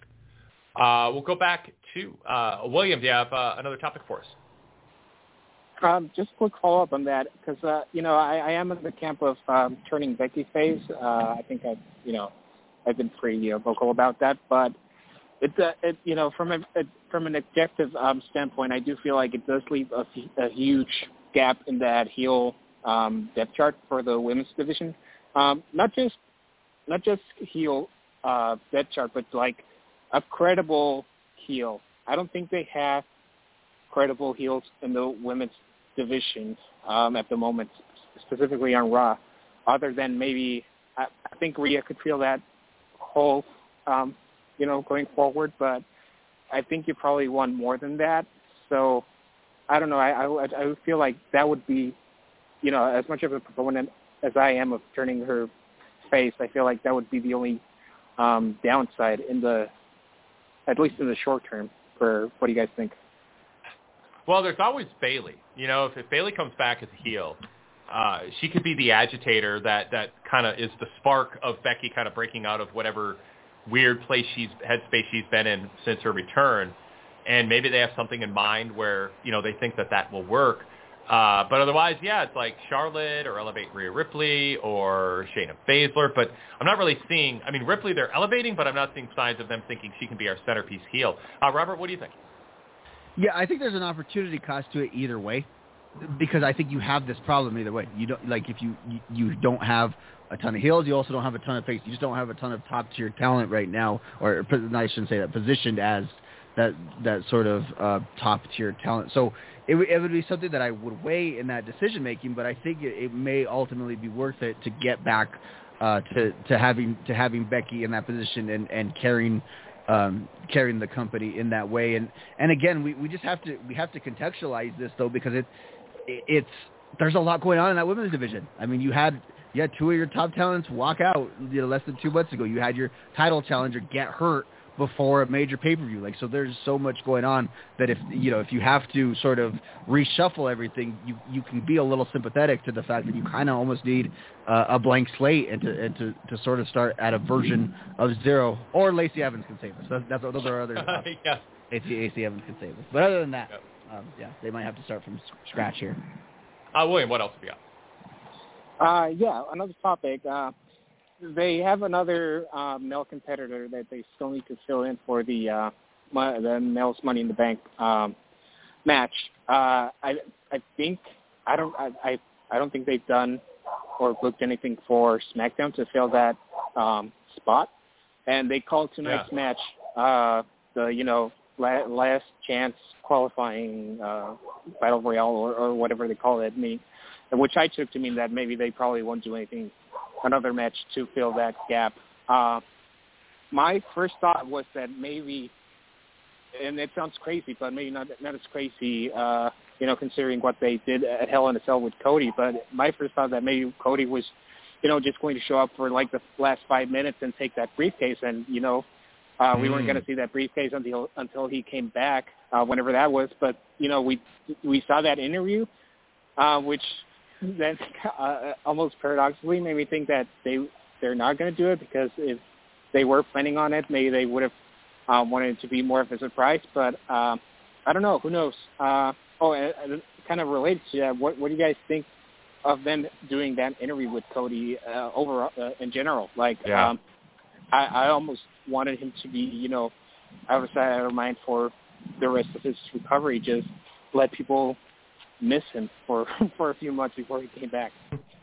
Uh, we'll go back to uh, William. Do you have uh, another topic for us? Um, just a quick follow-up on that, because, uh, you know, I, I am in the camp of um, turning Becky face. Uh, I think I've, you know, I've been pretty uh, vocal about that. But, it, uh, it, you know, from a, a, from an objective um, standpoint, I do feel like it does leave a, a huge gap in that heel um, depth chart for the women's division. Um, not just not just heel uh, depth chart, but, like, a credible heel. I don't think they have credible heels in the women's division um, at the moment, specifically on Raw, other than maybe I, I think Rhea could feel that whole, um, you know, going forward, but I think you probably want more than that. So I don't know. I, I, I would feel like that would be, you know, as much of a proponent as I am of turning her face, I feel like that would be the only um, downside in the, at least in the short term. For what do you guys think? Well, there's always Bayley. You know, if, if Bayley comes back as a heel, uh, she could be the agitator that, that kind of is the spark of Becky kind of breaking out of whatever weird place she's headspace she's been in since her return. And maybe they have something in mind where, you know, they think that that will work. Uh, but otherwise, yeah, it's like Charlotte or elevate Rhea Ripley or Shayna Baszler. But I'm not really seeing, I mean, Ripley, they're elevating, but I'm not seeing signs of them thinking she can be our centerpiece heel. Uh, Robert, what do you think? Yeah, I think there's an opportunity cost to it either way, because I think you have this problem either way. You don't like if you you, you don't have a ton of heels, you also don't have a ton of face. You just don't have a ton of top tier talent right now, or I shouldn't say that, positioned as that that sort of uh, top tier talent. So it, it would be something that I would weigh in that decision making, but I think it, it may ultimately be worth it to get back uh, to to having to having Becky in that position and and carrying. Um, carrying the company in that way, and and again, we, we just have to we have to contextualize this though, because it, it it's there's a lot going on in that women's division. I mean, you had you had two of your top talents walk out, you know, less than two months ago. You had your title challenger get hurt before a major pay-per-view. Like, so there's so much going on that if, you know, if you have to sort of reshuffle everything, you, you can be a little sympathetic to the fact that you kind of almost need uh, a blank slate and to, and to, to sort of start at a version of zero, or Lacey Evans can save us. That's, that's, those are other uh, yeah. Lacey Evans can save us. But other than that, yep. um, yeah, they might have to start from scratch here. Uh, William, what else have you got? Uh, yeah, another topic. Uh, They have another uh, male competitor that they still need to fill in for the uh, the male's Money in the Bank um, match. Uh, I I think I don't I, I I don't think they've done or booked anything for SmackDown to fill that um, spot, and they called tonight's yeah. match uh, the you know la- last chance qualifying uh, battle royale or, or whatever they call it, mean, which I took to mean that maybe they probably won't do anything. Another match to fill that gap. Uh, my first thought was that maybe, and it sounds crazy, but maybe not not as crazy, uh, you know, considering what they did at Hell in a Cell with Cody. But my first thought that maybe Cody was, you know, just going to show up for like the last five minutes and take that briefcase, and you know, uh, we mm. weren't going to see that briefcase until until he came back, uh, whenever that was. But you know, we we saw that interview, uh, which. That uh, almost paradoxically made me think that they they're not going to do it, because if they were planning on it, maybe they would have um, wanted it to be more of a surprise. But um, I don't know. Who knows? Uh, oh, and, and kind of related to that, what what do you guys think of them doing that interview with Cody uh, overall uh, in general? Like, yeah. um, I, I almost wanted him to be, you know, out of sight, out of mind for the rest of his recovery. Just let people miss him for for a few months before he came back.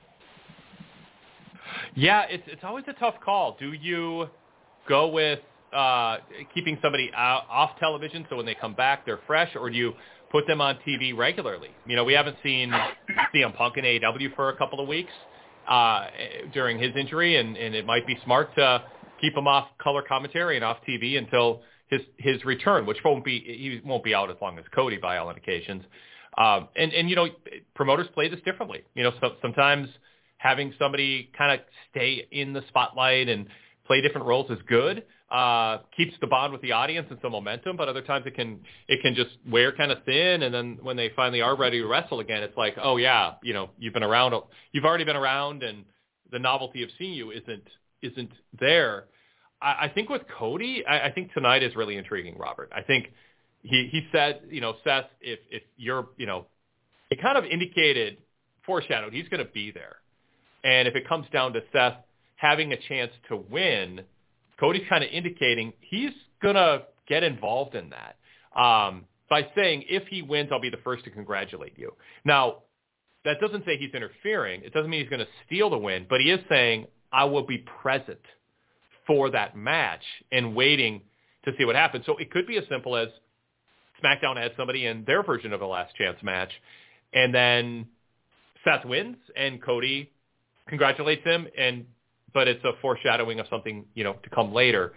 Yeah, it's it's always a tough call. Do you go with uh, keeping somebody out, off television so when they come back they're fresh, or do you put them on T V regularly? You know, we haven't seen C M Punk in A E W for a couple of weeks uh, during his injury, and, and it might be smart to keep him off color commentary and off T V until his his return, which won't be he won't be out as long as Cody by all indications. Um, and, and, you know, promoters play this differently. You know, so, sometimes having somebody kind of stay in the spotlight and play different roles is good, uh, keeps the bond with the audience and some momentum, but other times it can it can just wear kind of thin, and then when they finally are ready to wrestle again, it's like, oh, yeah, you know, you've been around, you've already been around, and the novelty of seeing you isn't isn't there. I, I think with Cody, I, I think tonight is really intriguing, Robert. I think He he said, you know, Seth, if if you're, you know, it kind of indicated, foreshadowed, he's going to be there. And if it comes down to Seth having a chance to win, Cody's kind of indicating he's going to get involved in that um, by saying, if he wins, I'll be the first to congratulate you. Now, that doesn't say he's interfering. It doesn't mean he's going to steal the win, but he is saying, I will be present for that match and waiting to see what happens. So it could be as simple as SmackDown had somebody in their version of a last chance match, and then Seth wins and Cody congratulates him, and but it's a foreshadowing of something, you know, to come later.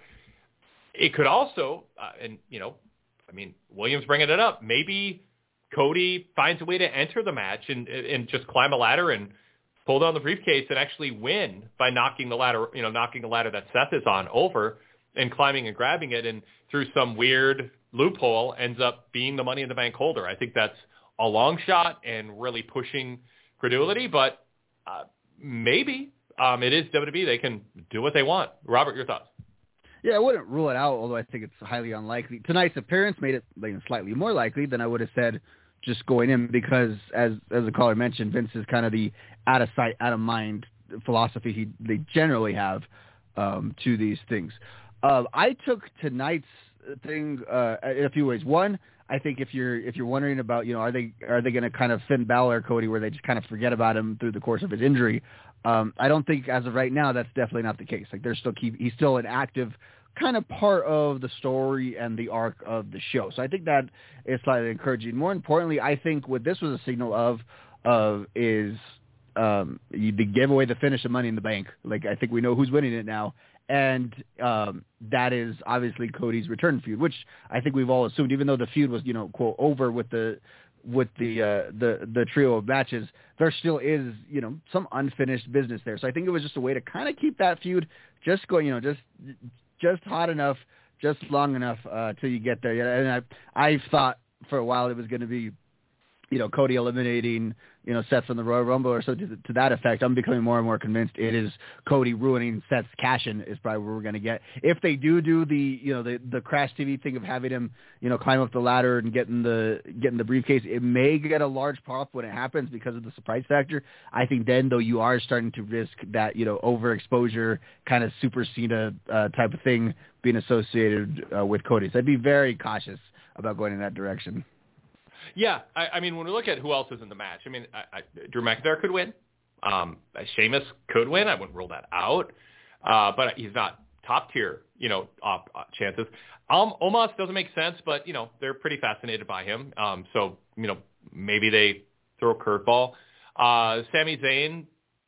It could also, uh, and, you know, I mean, Williams bringing it up, maybe Cody finds a way to enter the match and and just climb a ladder and pull down the briefcase and actually win by knocking the ladder, you know, knocking the ladder that Seth is on over and climbing and grabbing it, and through some weird loophole ends up being the Money in the Bank holder. I think that's a long shot and really pushing credulity, but uh, maybe um, it is W W E. They can do what they want. Robert, your thoughts? Yeah, I wouldn't rule it out, although I think it's highly unlikely. Tonight's appearance made it like, slightly more likely than I would have said just going in, because as as the caller mentioned, Vince is kind of the out of sight, out of mind philosophy he they generally have um, to these things. Uh, I took tonight's thing uh, in a few ways. One, I think if you're if you're wondering about, you know, are they are they going to kind of Finn Balor Cody where they just kind of forget about him through the course of his injury? Um, I don't think as of right now that's definitely not the case. Like they're still keep he's still an active kind of part of the story and the arc of the show. So I think that is slightly encouraging. More importantly, I think what this was a signal of of is um, you, they gave away the finish of Money in the Bank. Like I think we know who's winning it now. And um, that is obviously Cody's return feud, which I think we've all assumed, even though the feud was, you know, quote, over with the with the uh, the the trio of matches, there still is, you know, some unfinished business there. So I think it was just a way to kind of keep that feud just going, you know, just just hot enough, just long enough uh, till you get there. And I I thought for a while it was going to be, you know, Cody eliminating, you know, Seth from the Royal Rumble or so to, to that effect. I'm becoming more and more convinced it is Cody ruining Seth's cash-in is probably where we're going to get. If they do do the, you know, the, the Crash T V thing of having him, you know, climb up the ladder and getting the getting the briefcase, it may get a large pop when it happens because of the surprise factor. I think then, though, you are starting to risk that, you know, overexposure kind of Super Cena uh, type of thing being associated uh, with Cody. So I'd be very cautious about going in that direction. Yeah, I, I mean, when we look at who else is in the match, I mean, I, I, Drew McIntyre could win. Um, Sheamus could win. I wouldn't rule that out. Uh, but he's not top tier, you know, uh, uh, chances. Um, Omos doesn't make sense, but, you know, they're pretty fascinated by him. Um, so, you know, maybe they throw a curveball. Uh, Sami Zayn,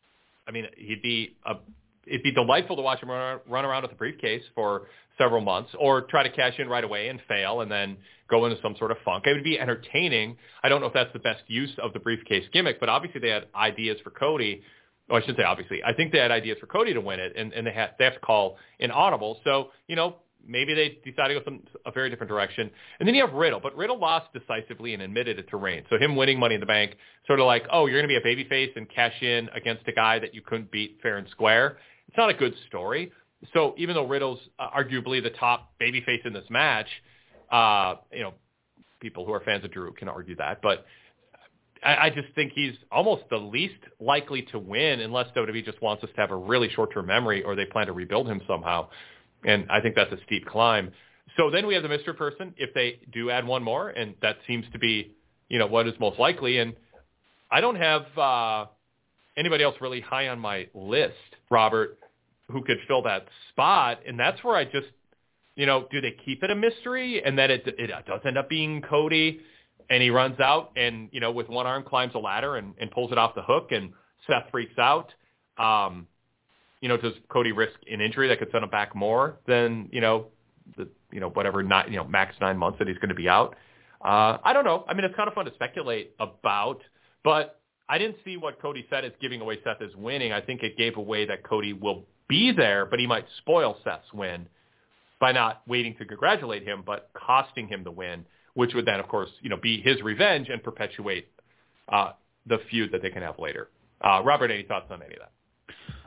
I mean, he'd be a, it'd be delightful to watch him run, run around with a briefcase for several months or try to cash in right away and fail and then go into some sort of funk. It would be entertaining. I don't know if that's the best use of the briefcase gimmick, but obviously they had ideas for Cody. Oh, I should say obviously. I think they had ideas for Cody to win it, and, and they, have, they have to call an audible. So, you know, maybe they decided to go some, a very different direction. And then you have Riddle, but Riddle lost decisively and admitted it to Reigns. So him winning Money in the Bank, sort of like, oh, you're going to be a babyface and cash in against a guy that you couldn't beat fair and square. It's not a good story. So even though Riddle's uh, arguably the top babyface in this match, uh, you know, people who are fans of Drew can argue that, but I, I just think he's almost the least likely to win unless W W E just wants us to have a really short-term memory or they plan to rebuild him somehow. And I think that's a steep climb. So then we have the mystery person if they do add one more, and that seems to be, you know, what is most likely. And I don't have uh, anybody else really high on my list, Robert, who could fill that spot. And that's where I just, you know, do they keep it a mystery and then it, it does end up being Cody and he runs out and, you know, with one arm climbs a ladder and, and pulls it off the hook and Seth freaks out. Um, you know, does Cody risk an injury that could send him back more than, you know, the, you know, whatever, not, you know, max nine months that he's going to be out? Uh, I don't know. I mean, it's kind of fun to speculate about, but I didn't see what Cody said as giving away Seth as winning. I think it gave away that Cody will be there, but he might spoil Seth's win by not waiting to congratulate him, but costing him the win, which would then, of course, you know, be his revenge and perpetuate uh, the feud that they can have later. Uh, Robert, any thoughts on any of that?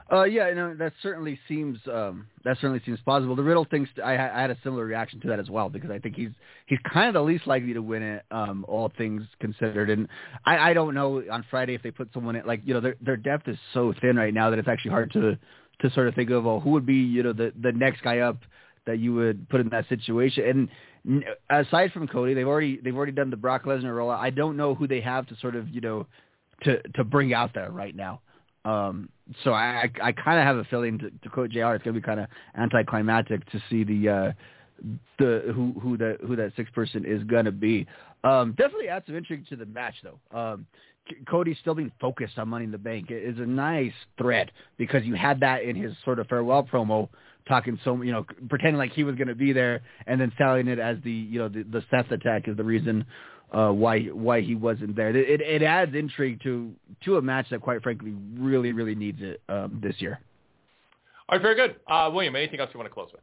Uh, yeah, no, that certainly seems um, that certainly seems plausible. The Riddle thing, I, I had a similar reaction to that as well, because I think he's he's kind of the least likely to win it, um, all things considered. And I, I don't know on Friday if they put someone in, like, you know, their their depth is so thin right now that it's actually hard to to sort of think of, well, who would be, you know, the the next guy up that you would put in that situation. And aside from Cody, they've already they've already done the Brock Lesnar rollout. I don't know who they have to sort of, you know, to to bring out there right now. Um, so I, I, I kind of have a feeling, to, to quote J R, it's going to be kind of anticlimactic to see the, uh, the, who, who the, who that sixth person is going to be. Um, definitely adds some intrigue to the match though. Um, Cody still being focused on Money in the Bank is a nice thread, because you had that in his sort of farewell promo, talking so, you know, pretending like he was going to be there and then selling it as the, you know, the, the Seth attack is the reason Uh, why why he wasn't there. It, it it adds intrigue to to a match that, quite frankly, really really needs it um, this year. All right, very good. Uh, William, anything else you want to close with?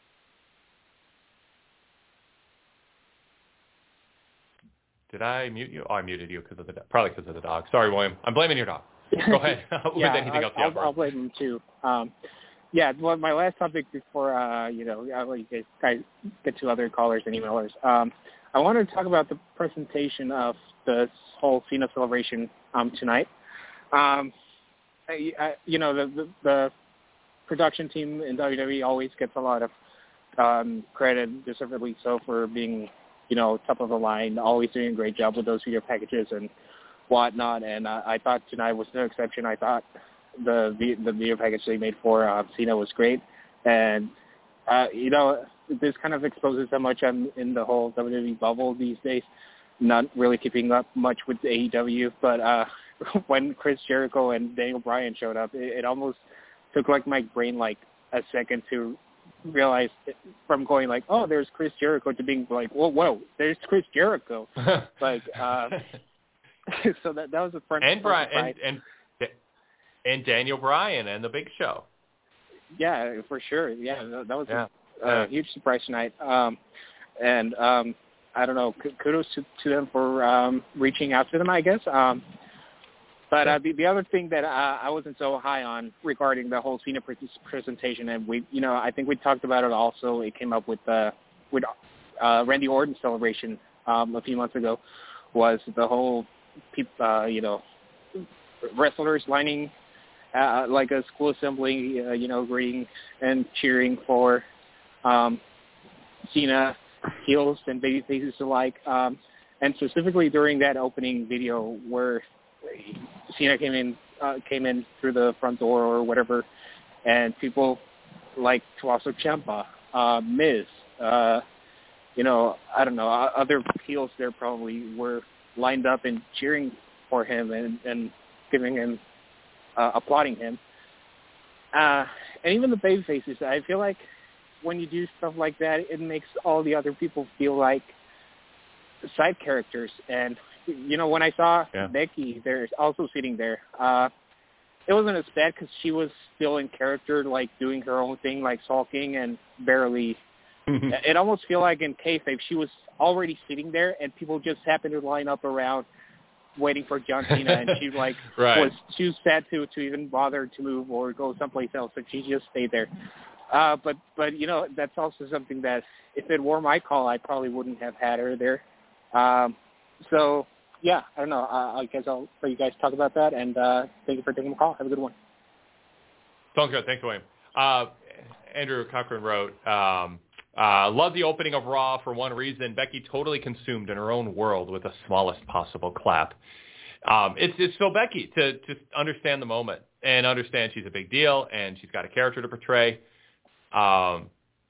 Did I mute you? Oh, I muted you because of the probably because of the dog. Sorry, William. I'm blaming your dog. Go ahead. yeah, anything else you I'll, have I'll, I'll blame him too. Um, yeah, well, my last topic before uh, you know, I'll let you guys, guys get to other callers and emailers. Um, I wanted to talk about the presentation of the whole Cena celebration um, tonight. Um, I, I, you know, the, the, the production team in W W E always gets a lot of um, credit, deservedly so, for being, you know, top of the line, always doing a great job with those video packages and whatnot. And uh, I thought tonight was no exception. I thought the the video package they made for uh, Cena was great, and uh, you know, this kind of exposes how much I'm in the whole W W E bubble these days, not really keeping up much with A E W. But uh, when Chris Jericho and Daniel Bryan showed up, it, it almost took like my brain like a second to realize it, from going like, oh, there's Chris Jericho, to being like, whoa, whoa, there's Chris Jericho. like, uh, so that that was a fun. And Brian and, and and Daniel Bryan and the Big Show. Yeah, for sure. Yeah, that, that was yeah. a, a huge surprise tonight. Um, and um, I don't know, kudos to, to them for um, reaching out to them, I guess. Um, but uh, the, the other thing that uh, I wasn't so high on regarding the whole Cena pre- presentation, and we, you know, I think we talked about it also. It came up with uh, with uh, Randy Orton's celebration um, a few months ago, was the whole, uh, you know, wrestlers lining Uh, like a school assembly, uh, you know, greeting and cheering for um, Cena, heels and baby faces alike. Um, and specifically during that opening video where Cena came in, uh, came in through the front door or whatever, and people like Tommaso Ciampa, uh, Miz, uh, you know, I don't know, other heels there probably were lined up and cheering for him and, and giving him Uh, applauding him. Uh, and even the baby faces, I feel like when you do stuff like that, it makes all the other people feel like side characters. And, you know, when I saw yeah. Becky there also sitting there, uh, it wasn't as bad because she was still in character, like doing her own thing, like sulking and barely. It almost feel like in kayfabe, she was already sitting there and people just happened to line up around waiting for John Cena, and she like right. was too sad to to even bother to move or go someplace else, so she just stayed there. Uh, but but you know, that's also something that if it were my call, I probably wouldn't have had her there. Um, so yeah, I don't know. Uh, I guess I'll let you guys talk about that, and uh, thank you for taking the call. Have a good one. Sounds good. Thanks, William. Uh, Andrew Cochran wrote. Um, Uh, love the opening of Raw for one reason. Becky totally consumed in her own world with the smallest possible clap. Um, it's it's so Becky to to understand the moment and understand she's a big deal and she's got a character to portray. Um,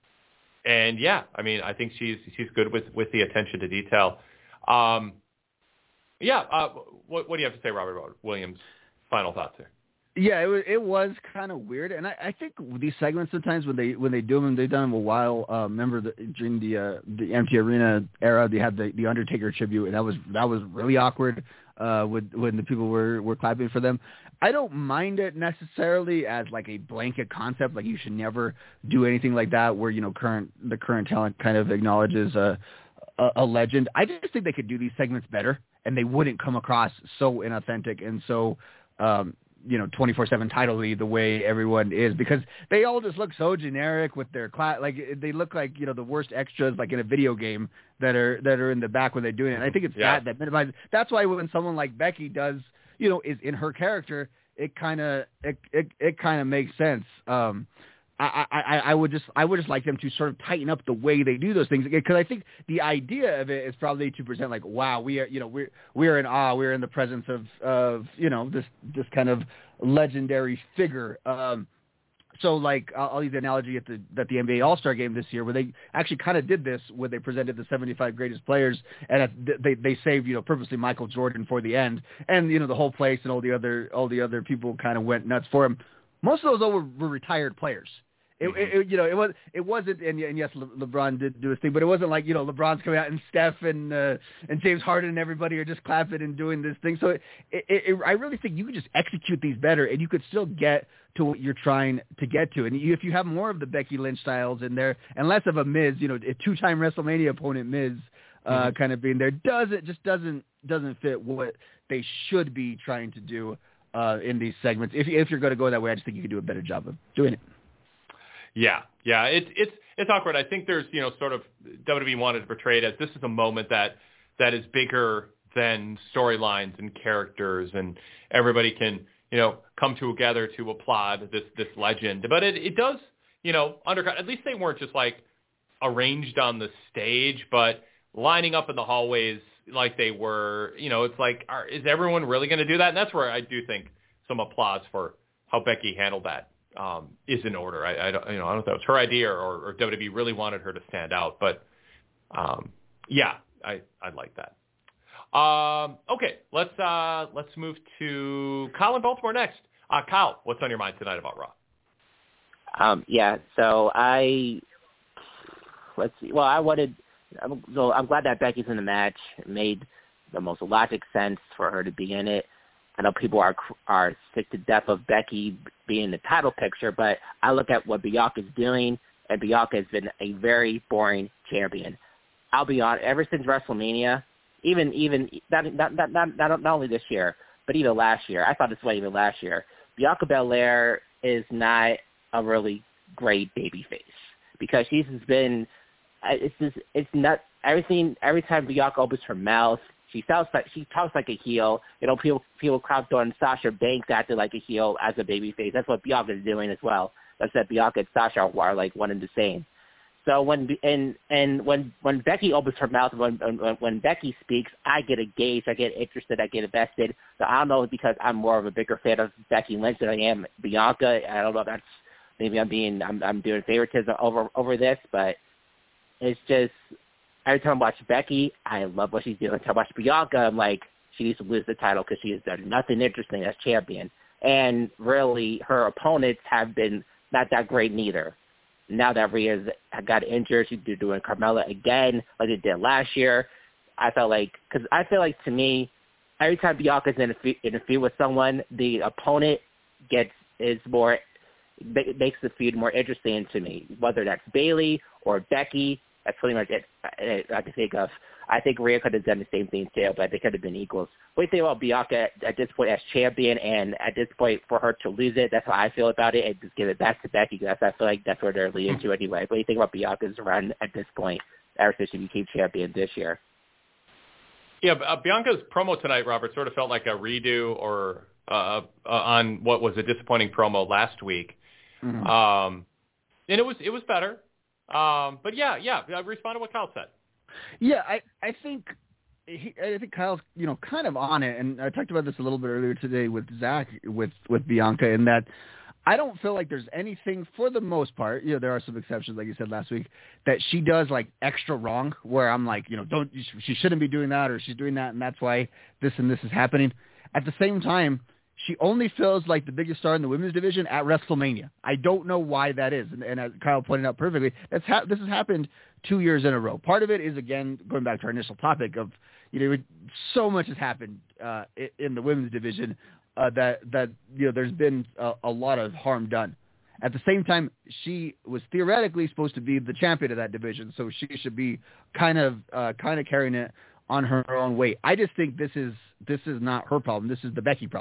and yeah, I mean, I think she's she's good with, with the attention to detail. Um, yeah, uh, what what do you have to say, Robert, about Williams' final thoughts here? Yeah, it was, it was kind of weird, and I, I think these segments sometimes when they when they do them, they've done them a while. Uh, remember the, during the uh, the Empty Arena era, they had the, the Undertaker tribute, and that was that was really awkward uh, when when the people were, were clapping for them. I don't mind it necessarily as like a blanket concept, like you should never do anything like that where you know current the current talent kind of acknowledges a a, a legend. I just think they could do these segments better, and they wouldn't come across so inauthentic and so. Um, you know, twenty-four seven title lead the way everyone is, because they all just look so generic with their class. Like they look like, you know, the worst extras like in a video game that are that are in the back when they're doing it. And I think it's yeah. that that minimizes. That's why when someone like Becky does, you know, is in her character, it kind of it it, it kind of makes sense. Um, I, I, I would just I would just like them to sort of tighten up the way they do those things, because I think the idea of it is probably to present like, wow, we are, you know, we're we're in awe, we're in the presence of of you know this this kind of legendary figure. Um, so like I'll, I'll use the analogy at the at the N B A All-Star Game this year, where they actually kind of did this, where they presented the seventy-five greatest players, and at, they they saved, you know, purposely Michael Jordan for the end, and you know the whole place and all the other all the other people kind of went nuts for him. Most of those were, were retired players. It, mm-hmm. it, you know, it was, it wasn't, and, and yes, Le, LeBron did do his thing, but it wasn't like, you know, LeBron's coming out and Steph and uh, and James Harden and everybody are just clapping and doing this thing. So it, it, it, I really think you could just execute these better, and you could still get to what you're trying to get to. And you, if you have more of the Becky Lynch styles in there and less of a Miz, you know, a two-time WrestleMania opponent Miz uh, mm-hmm. kind of being there, does it just doesn't doesn't fit what they should be trying to do uh, in these segments. If if you're going to go that way, I just think you could do a better job of doing it. Yeah, yeah, it's it's it's awkward. I think there's, you know, sort of W W E wanted to portray it as this is a moment that that is bigger than storylines and characters, and everybody can, you know, come together to applaud this this legend. But it it does, you know, undercut. At least they weren't just like arranged on the stage, but lining up in the hallways like they were. You know, it's like, are, is everyone really going to do that? And that's where I do think some applause for how Becky handled that um, is in order. I, I don't, you know, I don't know if that was her idea or, or W W E really wanted her to stand out, but um, yeah, I I like that. Um, okay, let's uh, let's move to Kyle in Baltimore next. Uh, Kyle, what's on your mind tonight about Raw? Um, yeah, so I let's see. Well, I wanted. So I'm glad that Becky's in the match. It made the most logic sense for her to be in it. I know people are are sick to death of Becky being in the title picture, but I look at what Bianca's doing, and Bianca has been a very boring champion. I'll be honest, ever since WrestleMania, even even not not not not, not only this year, but even last year. I thought this way even last year. Bianca Belair is not a really great babyface because she's been. It's just it's not everything. Every time Bianca opens her mouth, She sounds like she talks like a heel. You know, people people crowd on Sasha Banks acting like a heel as a babyface. That's what Bianca is doing as well. That's that Bianca and Sasha are like one and the same. So when and and when when Becky opens her mouth, when when, when Becky speaks, I get engaged, I get interested, I get invested. So I don't know, because I'm more of a bigger fan of Becky Lynch than I am Bianca. I don't know if that's maybe I'm being I'm I'm doing favoritism over over this, but it's just. Every time I watch Becky, I love what she's doing. Every time I watch Bianca, I'm like, she needs to lose the title because she has done nothing interesting as champion. And really, her opponents have been not that great neither. Now that Rhea's got injured, she's doing Carmella again like they did last year. I felt like, because I feel like to me, every time Bianca's in a, fe- in a feud with someone, the opponent gets is more, makes the feud more interesting to me, whether that's Bayley or Becky. That's pretty much it I can think of. I think Rhea could have done the same thing too, but they could have been equals. What do you think about Bianca at this point as champion, and at this point for her to lose it? That's how I feel about it, and just give it back to Becky, because I feel like that's where they're leading to anyway. What do you think about Bianca's run at this point, ever since she became champion this year? Yeah, uh, Bianca's promo tonight, Robert, sort of felt like a redo or uh, uh, on what was a disappointing promo last week. Mm-hmm. Um, and it was it was better. Um, but yeah, yeah, I responded to what Kyle said. Yeah, I, I think he, I think Kyle's, you know, kind of on it, and I talked about this a little bit earlier today with Zach, with, with Bianca, in that I don't feel like there's anything, for the most part, you know, there are some exceptions, like you said last week, that she does, like, extra wrong, where I'm like, you know, don't, she shouldn't be doing that, or she's doing that, and that's why this and this is happening. At the same time, she only feels like the biggest star in the women's division at WrestleMania. I don't know why that is. And, and as Kyle pointed out perfectly, that's ha- this has happened two years in a row. Part of it is, again, going back to our initial topic of, you know, so much has happened uh, in the women's division uh, that, that, you know, there's been a, a lot of harm done. At the same time, she was theoretically supposed to be the champion of that division, so she should be kind of uh, kind of carrying it on her own weight. I just think this is this is not her problem. This is the Becky problem.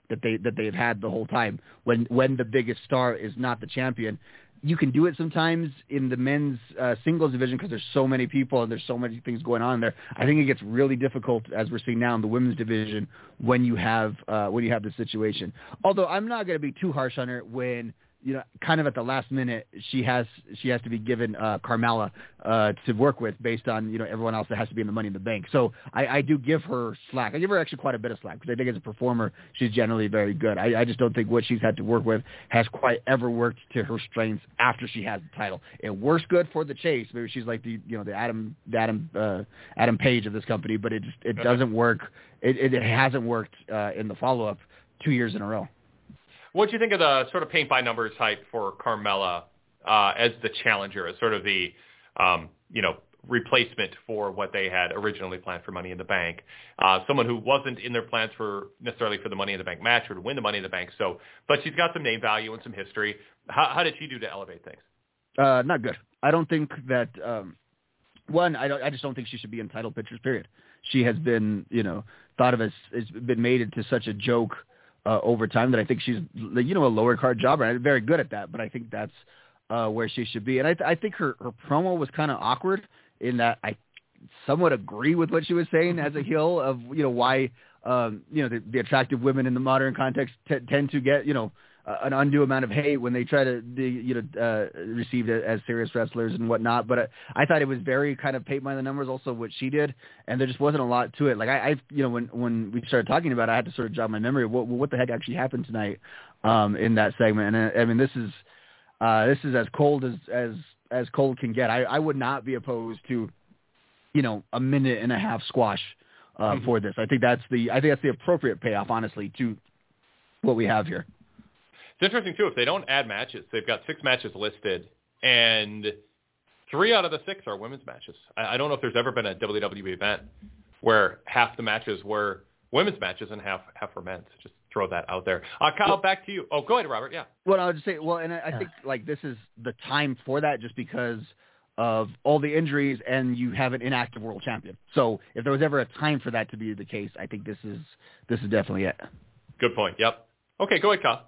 that they that they've had the whole time. When when the biggest star is not the champion, you can do it sometimes in the men's uh, singles division because there's so many people and there's so many things going on there. I think it gets really difficult, as we're seeing now in the women's division, when you have uh, when you have this situation. Although I'm not going to be too harsh on her when, you know, kind of at the last minute, she has she has to be given uh, Carmella uh, to work with based on, you know, everyone else that has to be in the Money in the Bank. So I, I do give her slack. I give her actually quite a bit of slack because I think as a performer, she's generally very good. I, I just don't think what she's had to work with has quite ever worked to her strengths after she has the title. It works good for the chase. Maybe she's like the you know the Adam the Adam uh, Adam Page of this company, but it just it doesn't work. It, it, it hasn't worked uh, in the follow up two years in a row. What do you think of the sort of paint by numbers hype for Carmella uh, as the challenger, as sort of the, um, you know, replacement for what they had originally planned for Money in the Bank? Uh, someone who wasn't in their plans for necessarily for the Money in the Bank match or to win the Money in the Bank. So, but she's got some name value and some history. How, how did she do to elevate things? Uh, not good. I don't think that. Um, one, I don't. I just don't think she should be in title pictures. Period. She has been, you know, thought of as has been made into such a joke Uh, over time that I think she's, you know, a lower card jobber. I'm very good at that, but I think that's uh, where she should be. And I, th- I think her, her promo was kind of awkward in that I somewhat agree with what she was saying as a heel of, you know, why, um, you know, the, the attractive women in the modern context t- tend to get, you know, uh, an undue amount of hate when they try to be, you know, uh, received as serious wrestlers and whatnot. But uh, I thought it was very kind of paint by the numbers also what she did. And there just wasn't a lot to it. Like I, I you know, when, when we started talking about it, I had to sort of jog my memory of what, what the heck actually happened tonight um, in that segment. And uh, I mean, this is, uh, this is as cold as, as, as cold can get. I, I would not be opposed to, you know, a minute and a half squash uh, mm-hmm. for this. I think that's the, I think that's the appropriate payoff, honestly, to what we have here. It's interesting, too, if they don't add matches, they've got six matches listed, and three out of the six are women's matches. I, I don't know if there's ever been a W W E event where half the matches were women's matches and half half were men's. Just throw that out there. Uh, Kyle, well, back to you. Oh, go ahead, Robert. Yeah. Well, I'll just say, well, and I, I think, like, this is the time for that just because of all the injuries and you have an inactive world champion. So if there was ever a time for that to be the case, I think this is this is definitely it. Good point. Yep. Okay, go ahead, Kyle.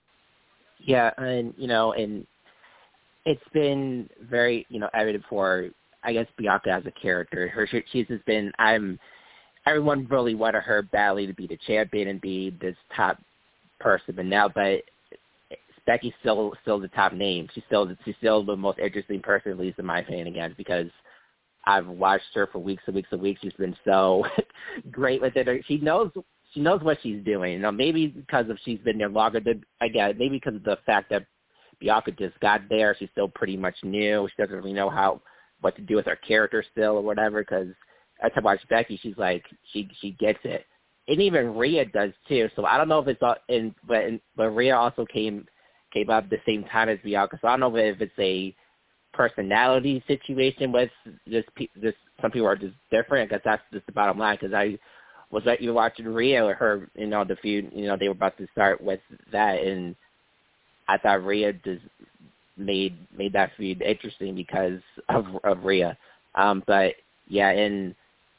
Yeah, and, you know, and it's been very, you know, evident for, I guess, Bianca as a character. Her, she's just been, I'm, everyone really wanted her badly to be the champion and be this top person, but now, but Becky's still, still the top name. She's still, she's still the most interesting person, at least in my opinion, again, because I've watched her for weeks and weeks and weeks. She's been so great with it. She knows She knows what she's doing. You know, maybe because of she's been there longer than I get. Maybe because of the fact that Bianca just got there, she's still pretty much new. She doesn't really know how what to do with her character still or whatever. Because as I watch Becky, she's like she she gets it, and even Rhea does too. So I don't know if it's all in, but in, but Rhea also came came up at the same time as Bianca. So I don't know if it's a personality situation with this. This some people are just different. I guess that's just the bottom line. Because I. was that you were watching Rhea or her, you know, the feud, you know, they were about to start with that, and I thought Rhea just made made that feud interesting because of of Rhea. Um, but yeah, and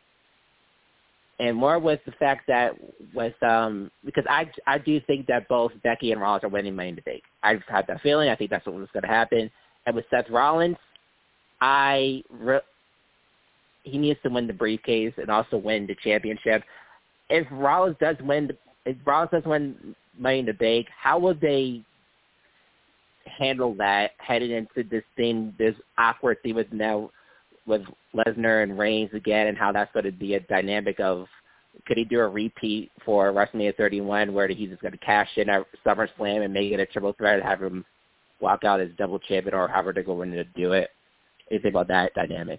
and more with the fact that with um because I I do think that both Becky and Rollins are winning Money in the Bank. I've had that feeling. I think that's what was going to happen. And with Seth Rollins, I. Re- he needs to win the briefcase and also win the championship. If Rollins does win, if Rollins does win Money in the Bank, how will they handle that heading into this thing, this awkward thing with now with Lesnar and Reigns again, and how that's going to be a dynamic of could he do a repeat for WrestleMania thirty-one where he's just going to cash in at SummerSlam and make it a triple threat and have him walk out as double champion, or however they're going to do it? What do you think about that dynamic?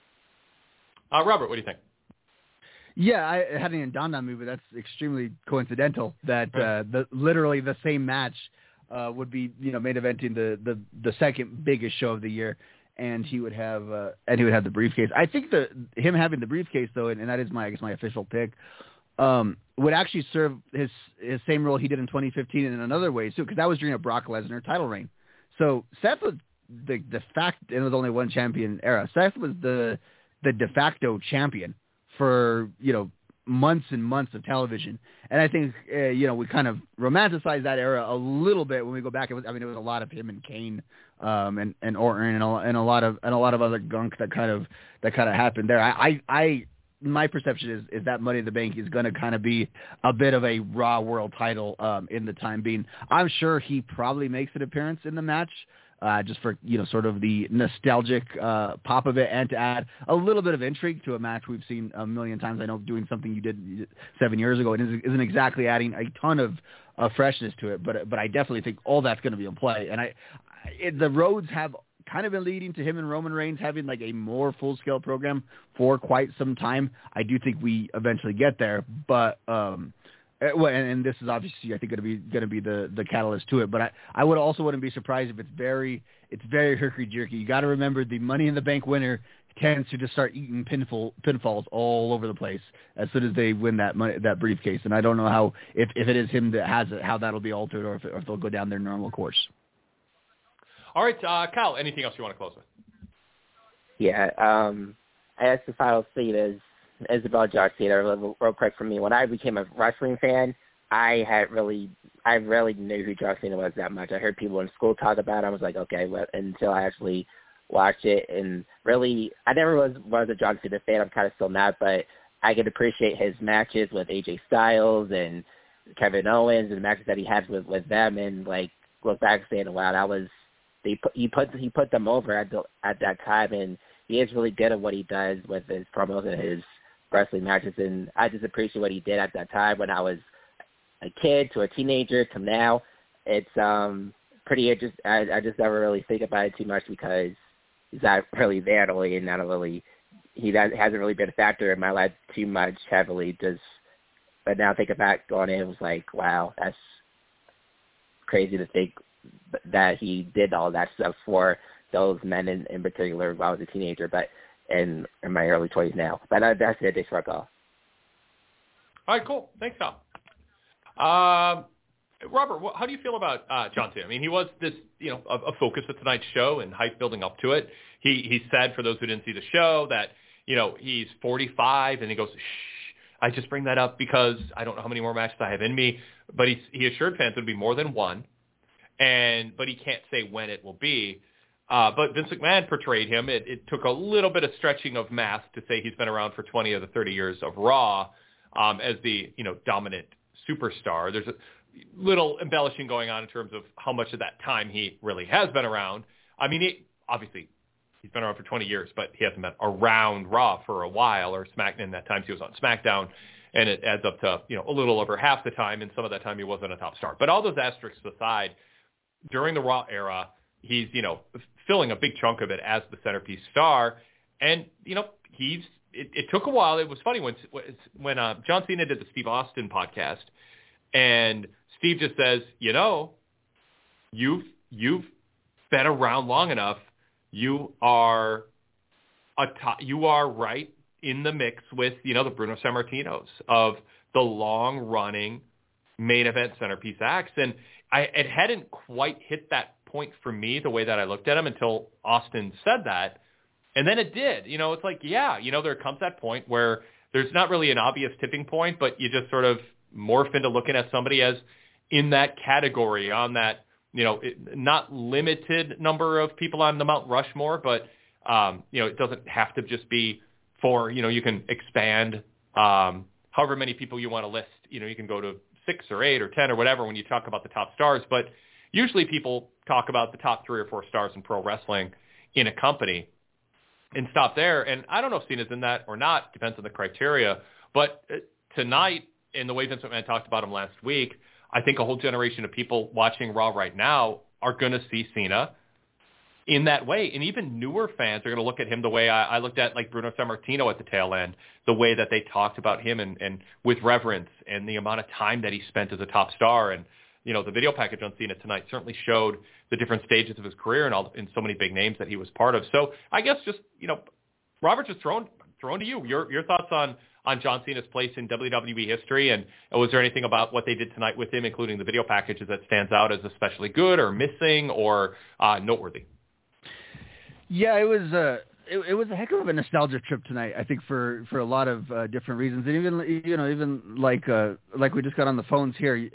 Uh, Robert, what do you think? Yeah, I it hadn't even dawned on me, but that's extremely coincidental that uh, the literally the same match uh, would be, you know, main eventing the, the, the second biggest show of the year, and he would have uh, and he would have the briefcase. I think the him having the briefcase though, and, and that is my I guess my official pick, um, would actually serve his his same role he did in twenty fifteen in another way too, because that was during a Brock Lesnar title reign. So Seth was the the fact, and it was only one champion era. Seth was the the de facto champion for, you know, months and months of television. And I think, uh, you know, we kind of romanticize that era a little bit when we go back. It was, I mean, it was a lot of him and Kane um, and, and Orton and a, and a lot of and a lot of other gunk that kind of that kind of happened there. I, I, I my perception is, is that Money in the Bank is going to kind of be a bit of a Raw World title um, in the time being. I'm sure he probably makes an appearance in the match. Uh, just for, you know, sort of the nostalgic uh, pop of it, and to add a little bit of intrigue to a match we've seen a million times. I know doing something you did seven years ago, it isn't exactly adding a ton of uh, freshness to it, but but I definitely think all that's going to be in play. And I, it, the roads have kind of been leading to him and Roman Reigns having like a more full-scale program for quite some time. I do think we eventually get there, but um, Uh, well, and, and this is obviously, I think, going to be going to be the, the catalyst to it. But I, I would also wouldn't be surprised if it's very it's very herky jerky. You got to remember the Money in the Bank winner tends to just start eating pinfall pinfalls all over the place as soon as they win that money, that briefcase. And I don't know how if, if it is him that has it, how that'll be altered, or if, it, or if they'll go down their normal course. All right, uh, Kyle. Anything else you want to close with? Yeah, um, I guess the final scene is. is about John Cena real, real quick for me. When I became a wrestling fan, I had really, I really knew who John Cena was that much. I heard people in school talk about it. I was like, okay, well, until I actually watched it. And really, I never was, was a John Cena fan. I'm kind of still not, but I could appreciate his matches with A J Styles and Kevin Owens and the matches that he had with, with them, and like look back saying, wow, that was, they put, he put, he put them over at the, at that time. And he is really good at what he does with his promos and his wrestling matches, and I just appreciate what he did at that time when I was a kid to a teenager to now. It's um pretty interesting. I, I just never really think about it too much because he's not really there really, and not really he does, hasn't really been a factor in my life too much heavily. Just but now thinking back on it, it was like, wow, that's crazy to think that he did all that stuff for those men in, in particular while I was a teenager, but. In, in my early twenties now. But uh, that's it. Thanks for a call. All right, cool. Thanks, Tom. Um, Robert, what, how do you feel about uh, John Cena? I mean, he was this, you know, a, a focus of tonight's show and hype building up to it. He he said, for those who didn't see the show, that, you know, he's forty-five, and he goes, shh, I just bring that up because I don't know how many more matches I have in me. But he, he assured fans it would be more than one, and but he can't say when it will be. Uh, but Vince McMahon portrayed him. It, it took a little bit of stretching of math to say he's been around for twenty of the thirty years of Raw um, as the, you know, dominant superstar. There's a little embellishing going on in terms of how much of that time he really has been around. I mean, he, obviously, he's been around for twenty years, but he hasn't been around Raw for a while, or SmackDown. That time he was on SmackDown, and it adds up to, you know, a little over half the time, and some of that time he wasn't a top star. But all those asterisks aside, during the Raw era, he's, you know, filling a big chunk of it as the centerpiece star. And, you know, he's, it, it took a while. It was funny when, when uh, John Cena did the Steve Austin podcast, and Steve just says, you know, you've, you've been around long enough. You are a top, you are right in the mix with, you know, the Bruno Sammartinos of the long running main event centerpiece acts. And I, it hadn't quite hit that point for me the way that I looked at him until Austin said that. And then it did. You know, it's like, yeah, you know, there comes that point where there's not really an obvious tipping point, but you just sort of morph into looking at somebody as in that category, on that, you know, it, not limited number of people on the Mount Rushmore, but, um, you know, it doesn't have to just be for, you know, you can expand um, however many people you want to list. You know, you can go to six or eight or ten or whatever when you talk about the top stars, but usually people talk about the top three or four stars in pro wrestling in a company and stop there. And I don't know if Cena's in that or not, depends on the criteria. But tonight, in the way Vince McMahon talked about him last week, I think a whole generation of people watching Raw right now are going to see Cena in that way. And even newer fans are going to look at him the way I, I looked at, like, Bruno Sammartino at the tail end, the way that they talked about him and, and with reverence, and the amount of time that he spent as a top star. And, you know, the video package on Cena tonight certainly showed the different stages of his career and all, and so many big names that he was part of. So I guess just, you know, Robert, just thrown, thrown to you, your, your thoughts on, on John Cena's place in W W E history, and was there anything about what they did tonight with him, including the video packages, that stands out as especially good or missing or uh, noteworthy? Yeah, it was, uh, it, it was a heck of a nostalgia trip tonight. I think for, for a lot of uh, different reasons, and even you know even like uh, like we just got on the phones here.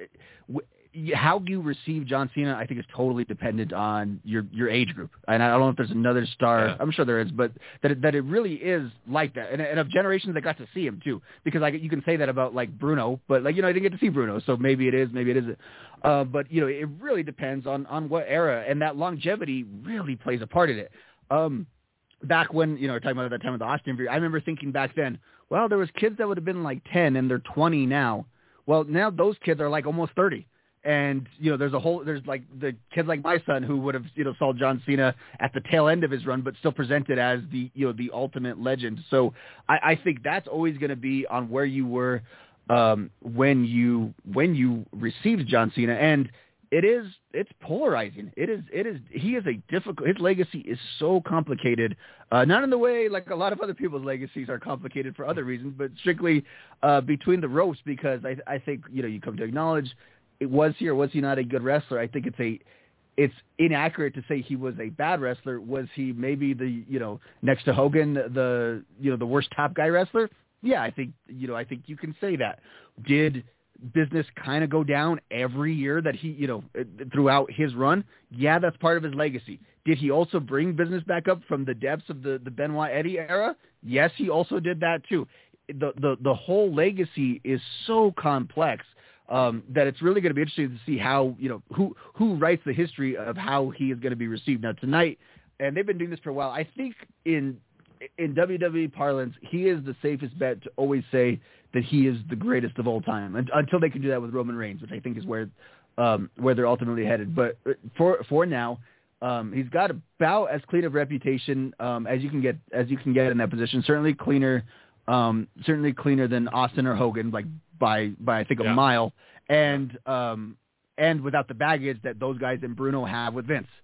How you receive John Cena, I think, is totally dependent on your, your age group. And I don't know if there's another star. Yeah. I'm sure there is, but that it, that it really is like that. And, and of generations that got to see him too, because like you can say that about like Bruno, but like you know I didn't get to see Bruno, so maybe it is, maybe it isn't. Uh, but you know it really depends on, on what era, and that longevity really plays a part in it. Um, back when you know we're talking about that time of the Austin interview, I remember thinking back then, well, there was kids that would have been like ten and they're twenty now. Well, now those kids are like almost thirty. And, you know, there's a whole, there's like the kids like my son who would have, you know, saw John Cena at the tail end of his run, but still presented as the, you know, the ultimate legend. So I, I think that's always going to be on where you were um, when you, when you received John Cena. And it is, it's polarizing. It is, it is, he is a difficult, his legacy is so complicated, uh, not in the way like a lot of other people's legacies are complicated for other reasons, but strictly uh, between the ropes, because I, I think, you know, you come to acknowledge, was he or was he not a good wrestler? I think it's a, it's inaccurate to say he was a bad wrestler. Was he maybe the, you know, next to Hogan, the, you know, the worst top guy wrestler? Yeah, I think, you know, I think you can say that. Did business kind of go down every year that he, you know, throughout his run? Yeah, that's part of his legacy. Did he also bring business back up from the depths of the, the Benoit Eddie era? Yes, he also did that too. The, the, the whole legacy is so complex. Um, that it's really going to be interesting to see how, you know, who, who writes the history of how he is going to be received. Now tonight, and they've been doing this for a while, I think in, in W W E parlance, he is the safest bet to always say that he is the greatest of all time until they can do that with Roman Reigns, which I think is where, um, where they're ultimately headed. But for, for now, um, he's got about as clean of reputation, um, as you can get, as you can get in that position. Certainly cleaner, um, certainly cleaner than Austin or Hogan, like, by, by I think a yeah. mile, and um, and without the baggage that those guys and Bruno have with Vince,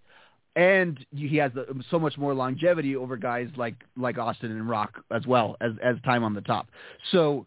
and he has the, so much more longevity over guys like like Austin and Rock as well as as time on the top. So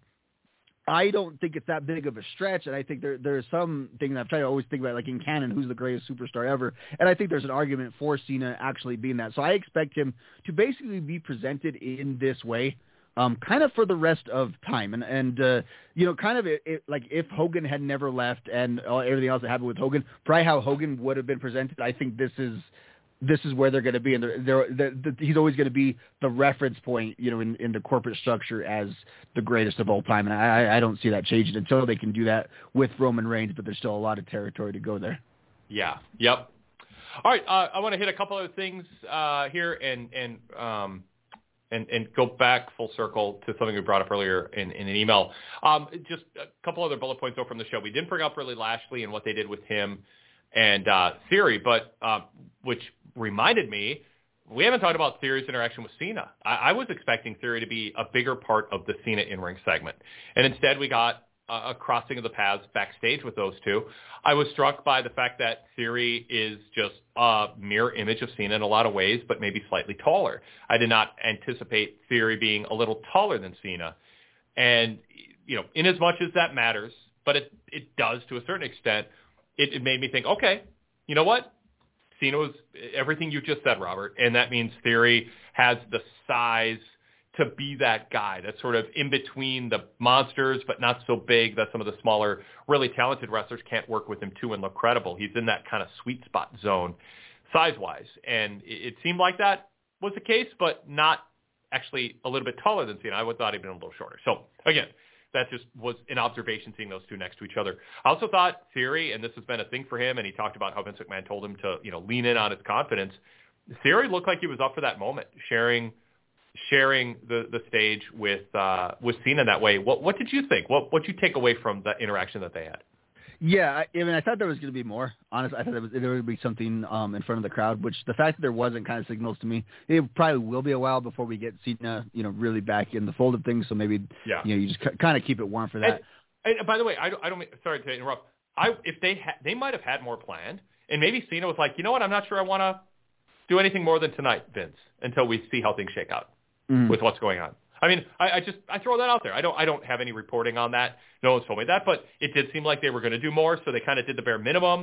I don't think it's that big of a stretch, and I think there there's some thing that I've tried to always think about, like in canon, who's the greatest superstar ever, and I think there's an argument for Cena actually being that. So I expect him to basically be presented in this way. Um, kind of for the rest of time. And, and uh, you know, kind of it, it, like if Hogan had never left and uh, everything else that happened with Hogan, probably how Hogan would have been presented, I think this is this is where they're going to be. And they're, they're, they're, they're, he's always going to be the reference point, you know, in, in the corporate structure as the greatest of all time. And I, I don't see that changing until they can do that with Roman Reigns, but there's still a lot of territory to go there. Yeah. Yep. All right. Uh, I want to hit a couple other things uh, here and, and, um, And, and go back full circle to something we brought up earlier in, in an email. Um, just a couple other bullet points though from the show. We didn't bring up really Lashley and what they did with him and uh, Theory, but uh, which reminded me, we haven't talked about Theory's interaction with Cena. I, I was expecting Theory to be a bigger part of the Cena in-ring segment, and instead we got a crossing of the paths backstage with those two. I was struck by the fact that Theory is just a mirror image of Cena in a lot of ways, but maybe slightly taller. I did not anticipate Theory being a little taller than Cena. And, you know, in as much as that matters, but it, it does to a certain extent, it, it made me think, okay, you know what? Cena was everything you just said, Robert, and that means Theory has the size to be that guy that's sort of in between the monsters, but not so big that some of the smaller, really talented wrestlers can't work with him too and look credible. He's in that kind of sweet spot zone size-wise. And it seemed like that was the case, but not actually a little bit taller than Cena. I would thought he'd been a little shorter. So again, that just was an observation seeing those two next to each other. I also thought Theory, and this has been a thing for him, and he talked about how Vince McMahon told him to, you know, lean in on his confidence. Theory looked like he was up for that moment, sharing sharing the, the stage with uh, with Cena that way. What what did you think? What what did you take away from the interaction that they had? Yeah, I, I mean, I thought there was going to be more. Honestly, I thought there, was, there would be something um, in front of the crowd, which the fact that there wasn't kind of signals to me. It probably will be a while before we get Cena, you know, really back in the fold of things. So maybe, yeah. you know, you just c- kind of keep it warm for that. And, and by the way, I don't, I don't mean, sorry to interrupt. I if they ha- they might have had more planned, and maybe Cena was like, you know what, I'm not sure I want to do anything more than tonight, Vince, until we see how things shake out. Mm-hmm. With what's going on. I mean, I, I just I throw that out there. I don't I don't have any reporting on that. No one's told me that, but it did seem like they were going to do more, so they kind of did the bare minimum.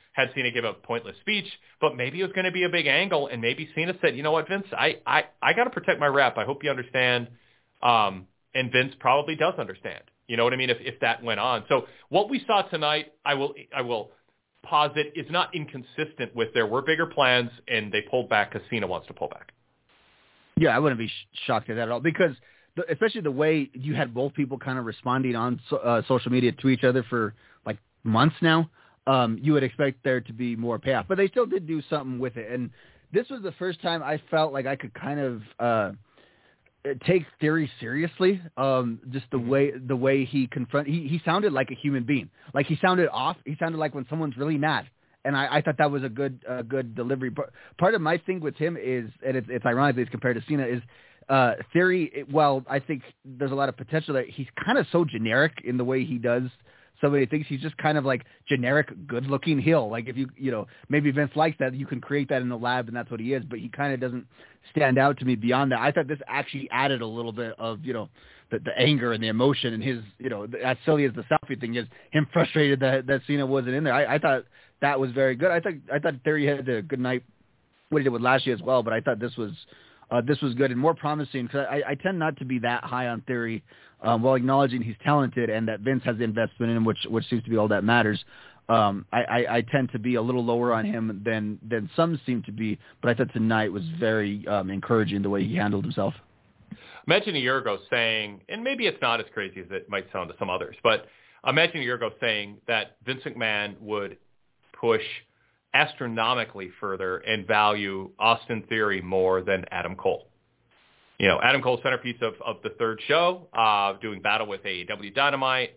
had Cena give a pointless speech, but maybe it was going to be a big angle, and maybe Cena said, you know what, Vince, I, I, I got to protect my rep. I hope you understand. Um, and Vince probably does understand. You know what I mean? If, if that went on. So what we saw tonight, I will I will posit, is not inconsistent with there were bigger plans, and they pulled back because Cena wants to pull back. Yeah, I wouldn't be sh- shocked at that at all, because the, especially the way you had both people kind of responding on so, uh, social media to each other for like months now, um, you would expect there to be more payoff. But they still did do something with it. And this was the first time I felt like I could kind of uh, take Theory seriously. Um, just the way the way he confront he, he sounded like a human being. Like he sounded off. He sounded like when someone's really mad. And I, I thought that was a good uh, good delivery. Part, part of my thing with him is, and it's, it's ironic that he's compared to Cena, is uh, Theory, it, well, I think there's a lot of potential there. He's kind of so generic in the way he does so many things. He's just kind of like generic, good-looking heel. Like if you, you know, maybe Vince likes that, you can create that in the lab, and that's what he is. But he kind of doesn't stand out to me beyond that. I thought this actually added a little bit of, you know, the, the anger and the emotion and his, you know, as silly as the selfie thing is, him frustrated that, that Cena wasn't in there. I, I thought that was very good. I thought I thought Theory had a good night, what he did with Lashley as well, but I thought this was uh, this was good and more promising, because I, I tend not to be that high on Theory, um, while acknowledging he's talented and that Vince has the investment in him, which which seems to be all that matters. Um, I, I, I tend to be a little lower on him than than some seem to be, but I thought tonight was very um, encouraging the way he handled himself. Imagine a year ago saying, and maybe it's not as crazy as it might sound to some others, but imagine a year ago saying that Vince McMahon would push astronomically further and value Austin Theory more than Adam Cole. You know, Adam Cole, centerpiece of, of the third show, uh, doing battle with A E W Dynamite,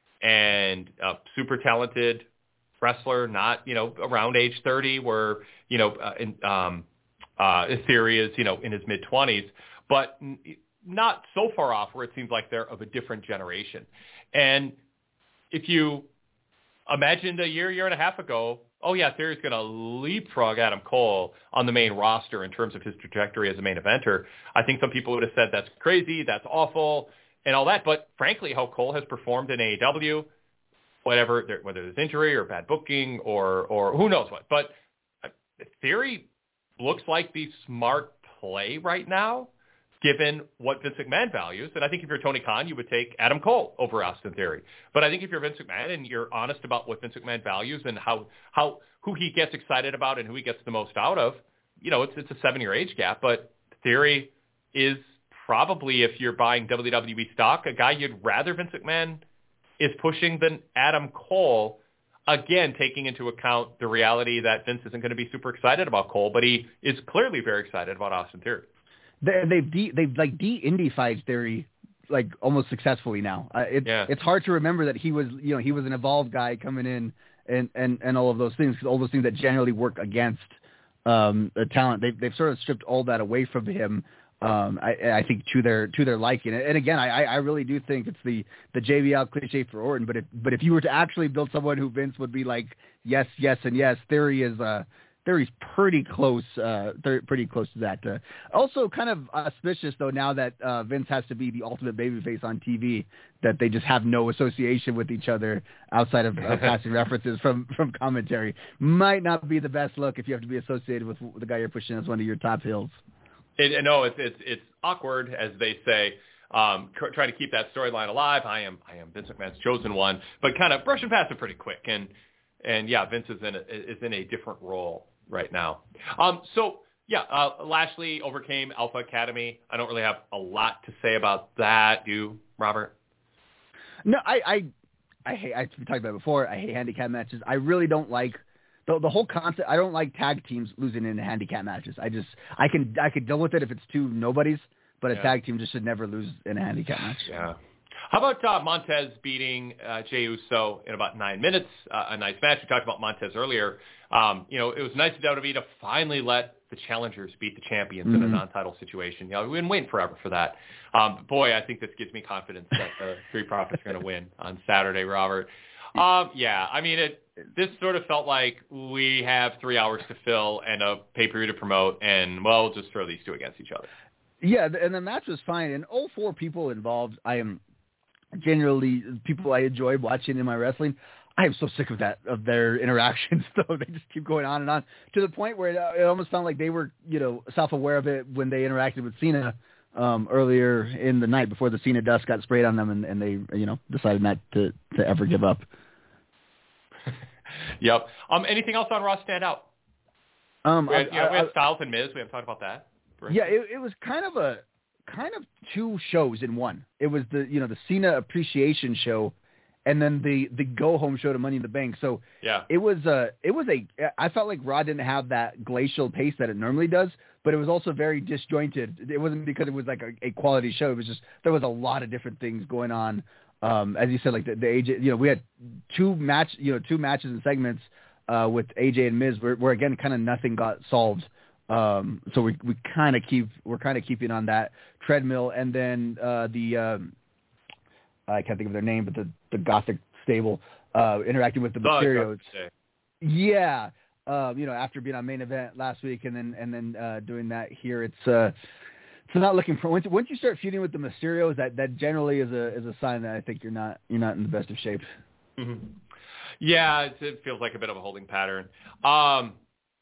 and a super talented wrestler, not, you know, around age thirty, where, you know, uh, in, um, uh, Theory is, you know, in his mid-twenties, but n- not so far off where it seems like they're of a different generation. And if you imagined a year, year and a half ago, oh yeah, Theory's going to leapfrog Adam Cole on the main roster in terms of his trajectory as a main eventer, I think some people would have said that's crazy, that's awful, and all that. But frankly, how Cole has performed in A E W, whatever, whether there's injury or bad booking or or who knows what, but Theory looks like the smart play right now, given what Vince McMahon values. And I think if you're Tony Khan, you would take Adam Cole over Austin Theory. But I think if you're Vince McMahon and you're honest about what Vince McMahon values and how, how who he gets excited about and who he gets the most out of, you know, it's it's a seven-year age gap. But Theory is probably, if you're buying W W E stock, a guy you'd rather Vince McMahon is pushing than Adam Cole, again, taking into account the reality that Vince isn't going to be super excited about Cole, but he is clearly very excited about Austin Theory. They, they've de, they've like de-Indified Theory like almost successfully now. Uh, it, yeah. It's hard to remember that he was, you know, he was an evolved guy coming in and, and, and all of those things, all those things that generally work against um, the talent. They've they've sort of stripped all that away from him. Um, I, I think to their to their liking. And again, I, I really do think it's the the J B L cliche for Orton. But if but if you were to actually build someone who Vince would be like yes, yes, and yes, Theory is uh Theory's pretty close, uh, pretty close to that. Uh, also, kind of auspicious though now that uh, Vince has to be the ultimate babyface on T V, that they just have no association with each other outside of uh, passing references from from commentary. Might not be the best look if you have to be associated with the guy you're pushing as one of your top heels. It, no, it's it's it's awkward, as they say. Um, tr- trying to keep that storyline alive. I am I am Vince McMahon's chosen one, but kind of brushing past it pretty quick. And and yeah, Vince is in a, is in a different role right now. Um, so yeah, uh, Lashley overcame Alpha Academy. I don't really have a lot to say about that. Do you, Robert? No, I I I hate. I've talked about it before. I hate handicap matches. I really don't like. The, the whole concept, I don't like tag teams losing in handicap matches. I just, I can, I could deal with it if it's two nobodies, but a yeah. tag team just should never lose in a handicap match. Yeah. How about uh, Montez beating uh, Jey Uso in about nine minutes? Uh, a nice match. We talked about Montez earlier. Um, you know, it was nice of W W E to finally let the challengers beat the champions mm-hmm. in a non-title situation. You know, we've been waiting forever for that. Um, boy, I think this gives me confidence that the Street Profits are going to win on Saturday, Robert. Um, yeah, I mean, it. This sort of felt like we have three hours to fill and a pay-per-view to promote, and, well, we'll just throw these two against each other. Yeah, and the match was fine. And all four people involved, I am generally people I enjoy watching in my wrestling. I am so sick of that, of their interactions, though. They just keep going on and on to the point where it, it almost sounded like they were, you know, self-aware of it when they interacted with Cena um, earlier in the night before the Cena dust got sprayed on them, and, and they, you know, decided not to, to ever give up. Yep. Um, anything else on Raw stand out? Um, we had, I, you know, we I, had Styles and Miz. We haven't talked about that. Yeah, it, it was kind of a kind of two shows in one. It was the you know the Cena appreciation show, and then the the go home show to Money in the Bank. So yeah, it was a it was a I felt like Raw didn't have that glacial pace that it normally does, but it was also very disjointed. It wasn't because it was like a, a quality show. It was just there was a lot of different things going on. Um, as you said, like the, the A J, you know, we had two match, you know, two matches and segments uh, with A J and Miz, where, where again, kind of nothing got solved. Um, so we we kind of keep we're kind of keeping on that treadmill, and then uh, the um, I can't think of their name, but the the Gothic stable uh, interacting with the, the Mysterios. Yeah, um, you know, after being on Main Event last week, and then and then uh, doing that here, it's. Uh, So not looking for once once you start feuding with the Mysterios, that, that generally is a is a sign that I think you're not you're not in the best of shape. Mm-hmm. Yeah, it, it feels like a bit of a holding pattern. Um,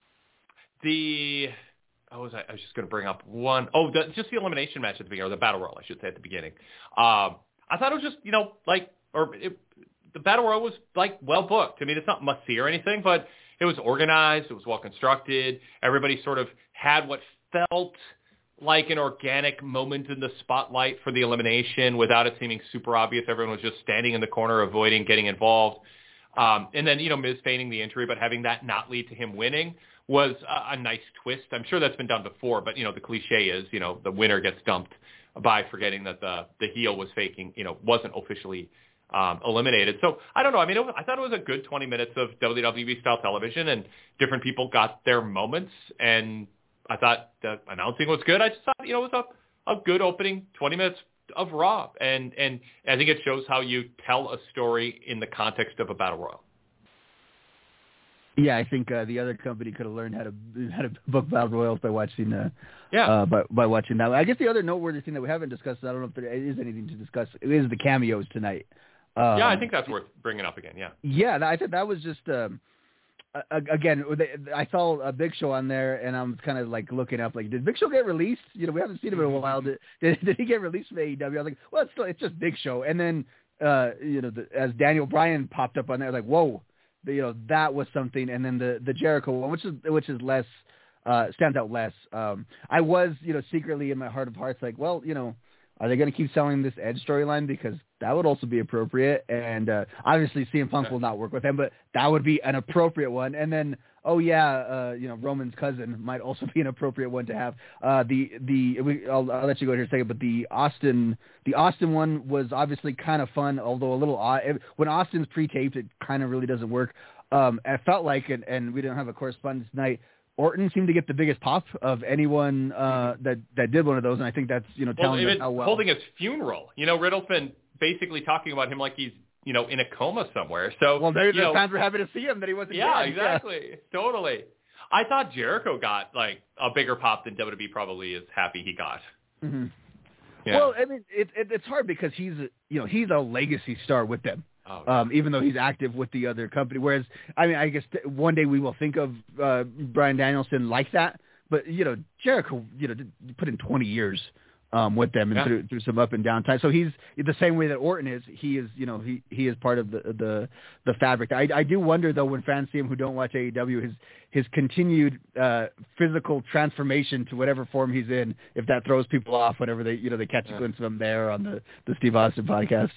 the oh, was I, I was just going to bring up one oh the, just the elimination match at the beginning, or the battle royal, I should say, at the beginning. Um, I thought it was just you know like or it, the battle royal was like well booked. I mean, it's not must see or anything, but it was organized, it was well constructed. Everybody sort of had what felt like an organic moment in the spotlight for the elimination without it seeming super obvious. Everyone was just standing in the corner, avoiding getting involved. Um, and then, you know, Miz feigning the injury, but having that not lead to him winning was a, a nice twist. I'm sure that's been done before, but, you know, the cliche is, you know, the winner gets dumped by forgetting that the, the heel was faking, you know, wasn't officially um, eliminated. So I don't know. I mean, it was, I thought it was a good twenty minutes of W W E style television, and different people got their moments, and I thought the announcing was good. I just thought, you know, it was a, a good opening twenty minutes of Raw. And, and I think it shows how you tell a story in the context of a battle royal. Yeah, I think uh, the other company could have learned how to how to book battle royals by watching uh, yeah uh, by by watching that. I guess the other noteworthy thing that we haven't discussed, I don't know if there is anything to discuss, it is the cameos tonight. Um, yeah, I think that's worth bringing up again. Yeah. Yeah, I thought that was just. Um, Again, I saw a Big Show on there, and I'm kind of like looking up, like, did Big Show get released? You know, we haven't seen him in a while. Did, did, did he get released from A E W? I was like, well, it's still, it's just Big Show. And then, uh, you know, the, as Daniel Bryan popped up on there, I was like, whoa, the, you know, that was something. And then the the Jericho one, which is which is less uh, stands out less. Um, I was, you know, secretly in my heart of hearts, like, well, you know, are they going to keep selling this Edge storyline? Because that would also be appropriate. And uh, obviously C M Punk will not work with him, but that would be an appropriate one. And then, oh yeah, uh, you know, Roman's cousin might also be an appropriate one to have. Uh, the the we, I'll, I'll let you go here in a second, but the Austin the Austin one was obviously kind of fun, although a little odd. When Austin's pre-taped, it kind of really doesn't work. Um, it felt like, and, and we didn't have a correspondence tonight, Orton seemed to get the biggest pop of anyone uh, that that did one of those, and I think that's you know telling well, us how well. Holding his funeral, you know, Riddle's been basically talking about him like he's you know in a coma somewhere. So well, there, the fans were happy to see him that he wasn't. Yeah, dead. exactly, yeah. Totally. I thought Jericho got like a bigger pop than W W E probably is happy he got. Mm-hmm. Yeah. Well, I mean, it, it, it's hard because he's a, you know he's a legacy star with them. Oh, um, even though he's active with the other company. Whereas, I mean, I guess th- one day we will think of uh, Bryan Danielson like that. But, you know, Jericho, you know, did, put in twenty years um, with them and yeah. through, through some up and down time. So he's the same way that Orton is. He is, you know, he, he is part of the the, the fabric. I, I do wonder, though, when fans see him who don't watch A E W, his, his continued uh, physical transformation to whatever form he's in, if that throws people off whenever they, you know, they catch a glimpse of him there on the, the Steve Austin podcast.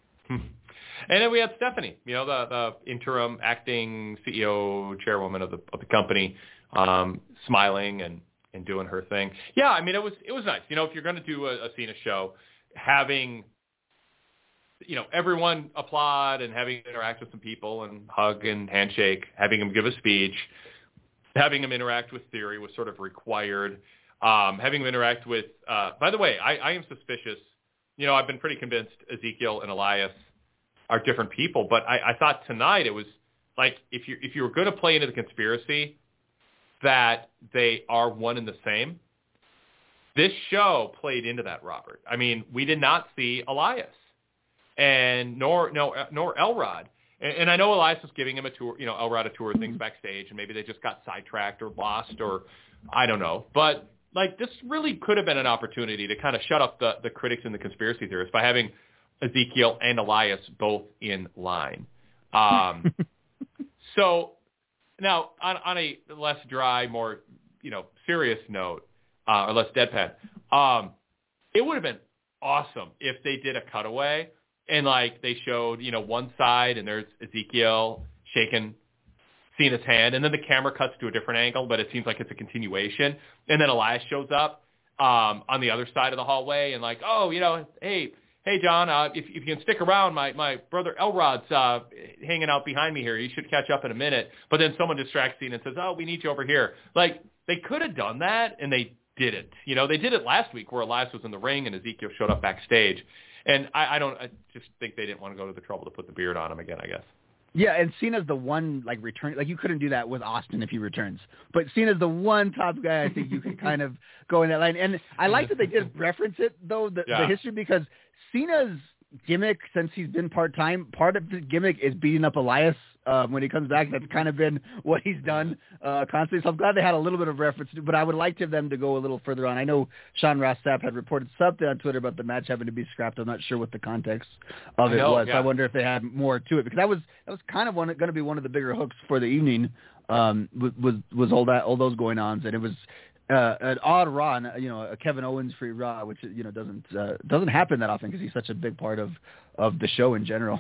And then we had Stephanie, you know, the, the interim acting C E O, chairwoman of the of the company, um, smiling and, and doing her thing. Yeah, I mean, it was it was nice. You know, if you're going to do a, a Cena show, having, you know, everyone applaud and having him interact with some people and hug and handshake, having him give a speech, having him interact with Theory was sort of required. Um, having him interact with, uh, by the way, I, I am suspicious. You know, I've been pretty convinced Ezekiel and Elias are different people, but I, I thought tonight it was like if you if you were going to play into the conspiracy that they are one and the same, this show played into that, Robert. I mean, we did not see Elias and nor no nor Elrod, And, and I know Elias was giving him a tour, you know, El Rada tour, things backstage, and maybe they just got sidetracked or lost or I don't know. But, like, this really could have been an opportunity to kind of shut up the, the critics and the conspiracy theorists by having Ezekiel and Elias both in line. Um, so now on, on a less dry, more, you know, serious note, uh, or less deadpan, um, it would have been awesome if they did a cutaway and like they showed, you know, one side and there's Ezekiel shaking Cena's hand, and then the camera cuts to a different angle, but it seems like it's a continuation. And then Elias shows up um, on the other side of the hallway and like, oh, you know, hey, hey, John, uh, if, if you can stick around, my, my brother Elrod's uh, hanging out behind me here. You should catch up in a minute. But then someone distracts Cena and says, oh, we need you over here. Like, they could have done that, and they didn't. You know, they did it last week where Elias was in the ring and Ezekiel showed up backstage. And I, I don't, I just think they didn't want to go to the trouble to put the beard on him again, I guess. Yeah, and Cena's the one, like, return. Like, you couldn't do that with Austin if he returns. But Cena's the one top guy I think you can kind of go in that line. And I like that they did reference it, though, the, yeah. the history, because Cena's gimmick, since he's been part-time, part of the gimmick is beating up Elias um, when he comes back. That's kind of been what he's done uh, constantly. So I'm glad they had a little bit of reference to, but I would like to them to go a little further on. I know Sean Ross Sapp had reported something on Twitter about the match having to be scrapped. I'm not sure what the context of it know, was. Yeah. So I wonder if they had more to it, because that was that was kind of one going to be one of the bigger hooks for the evening. Um, was was all that all those going ons, and it was uh, an odd Raw, you know, a Kevin Owens free Raw, which you know doesn't uh, doesn't happen that often because he's such a big part of, of the show in general.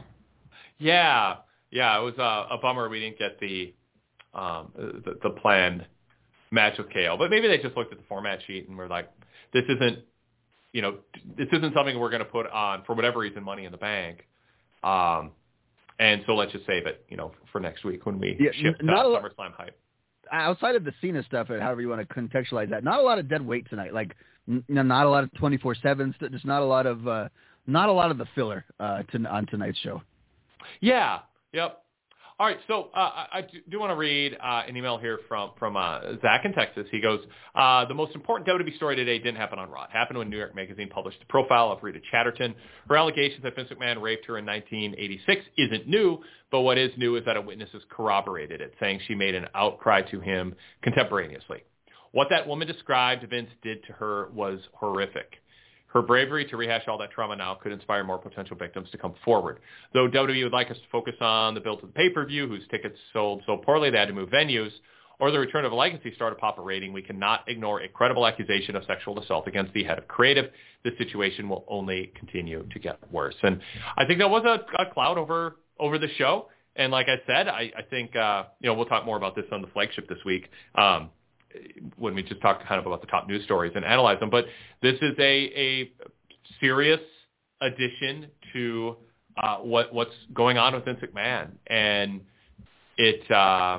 Yeah, yeah, it was a, a bummer we didn't get the, um, the the planned match with K O, but maybe they just looked at the format sheet and were like, this isn't, you know, this isn't something we're going to put on for whatever reason, Money in the Bank. Um, and so let's just save it, you know, for next week when we yeah, ship uh, SummerSlam hype. Outside of the Cena stuff, and however you want to contextualize that, not a lot of dead weight tonight. Like, n- not a lot of twenty-four seven, just not a lot of, uh, not a lot of the filler uh, to, on tonight's show. Yeah. Yep. All right, so uh, I, I do, do want to read uh, an email here from from uh, Zach in Texas. He goes, uh, the most important W W E story today didn't happen on Raw. It happened when New York Magazine published a profile of Rita Chatterton. Her allegations that Vince McMahon raped her in nineteen eighty-six isn't new, but what is new is that a witness has corroborated it, saying she made an outcry to him contemporaneously. What that woman described Vince did to her was horrific. Her bravery to rehash all that trauma now could inspire more potential victims to come forward. Though W W E would like us to focus on the build to the pay-per-view, whose tickets sold so poorly they had to move venues, or the return of a legacy star to pop a rating, we cannot ignore a credible accusation of sexual assault against the head of creative. This situation will only continue to get worse. And I think that was a, a cloud over over the show. And like I said, I, I think, uh, you know, we'll talk more about this on the flagship this week. Um, when we just talk kind of about the top news stories and analyze them. But this is a, a serious addition to uh, what what's going on with Vince McMahon. And it, uh,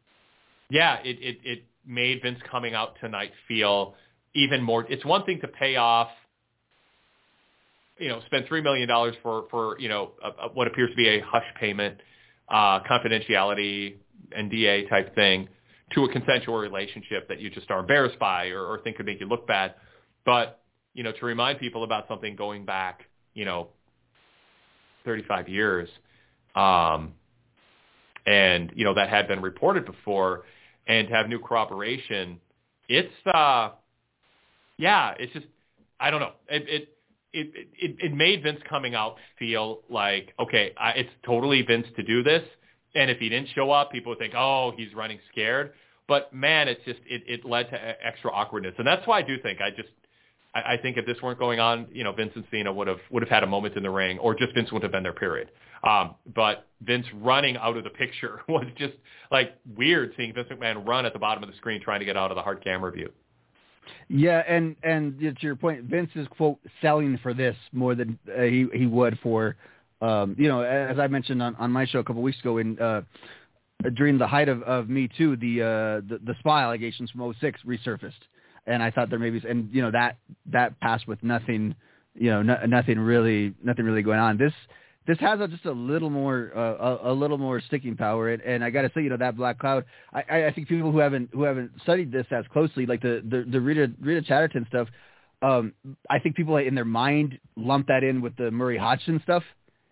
yeah, it, it, it made Vince coming out tonight feel even more. It's one thing to pay off, you know, spend three million dollars for, for, you know, a, a, what appears to be a hush payment, uh, confidentiality, N D A type thing, to a consensual relationship that you just are embarrassed by or, or think could make you look bad. But, you know, to remind people about something going back, you know, thirty-five years, um, and, you know, that had been reported before, and to have new corroboration, it's, uh, yeah, it's just, I don't know. It, it, it, it, it made Vince coming out feel like, okay, I, it's totally Vince to do this. And if he didn't show up, people would think, oh, he's running scared. But, man, it's just it, it led to extra awkwardness. And that's why I do think I just I, I think if this weren't going on, you know, Vince and Cena would have would have had a moment in the ring, or just Vince would have been there, period. Um, but Vince running out of the picture was just, like, weird, seeing Vince McMahon run at the bottom of the screen trying to get out of the hard camera view. Yeah, and, and to your point, Vince is, quote, selling for this more than uh, he, he would for – Um, you know, as I mentioned on, on my show a couple of weeks ago, in uh, during the height of, of Me Too, the, uh, the the spa allegations from oh six resurfaced, and I thought there may be, and you know that that passed with nothing, you know, no, nothing really, nothing really going on. This this has a, just a little more, uh, a, a little more sticking power, and, and I got to say, you know, that black cloud. I, I think people who haven't who haven't studied this as closely, like the the, the Rita Rita Chatterton stuff, um, I think people in their mind lump that in with the Murray Hodgson stuff.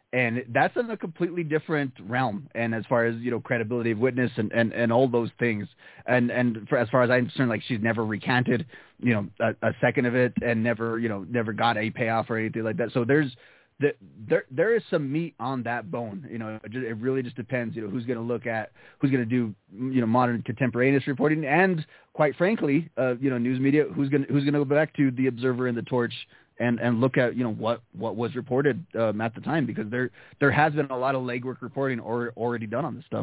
And that's in a completely different realm. And as far as, you know, credibility of witness and, and, and all those things. And, and for, as far as I'm concerned, like she's never recanted, you know, a, a second of it and never, you know, never got a payoff or anything like that. So there's, the, there, there is some meat on that bone. You know, it, just, it really just depends, you know, who's going to look at, who's going to do, you know, modern contemporaneous reporting. And quite frankly, uh, you know, news media, who's going to, who's going to go back to the Observer and the Torch and, and look at, you know, what, what was reported um, at the time, because there there has been a lot of legwork reporting or, already done on this stuff.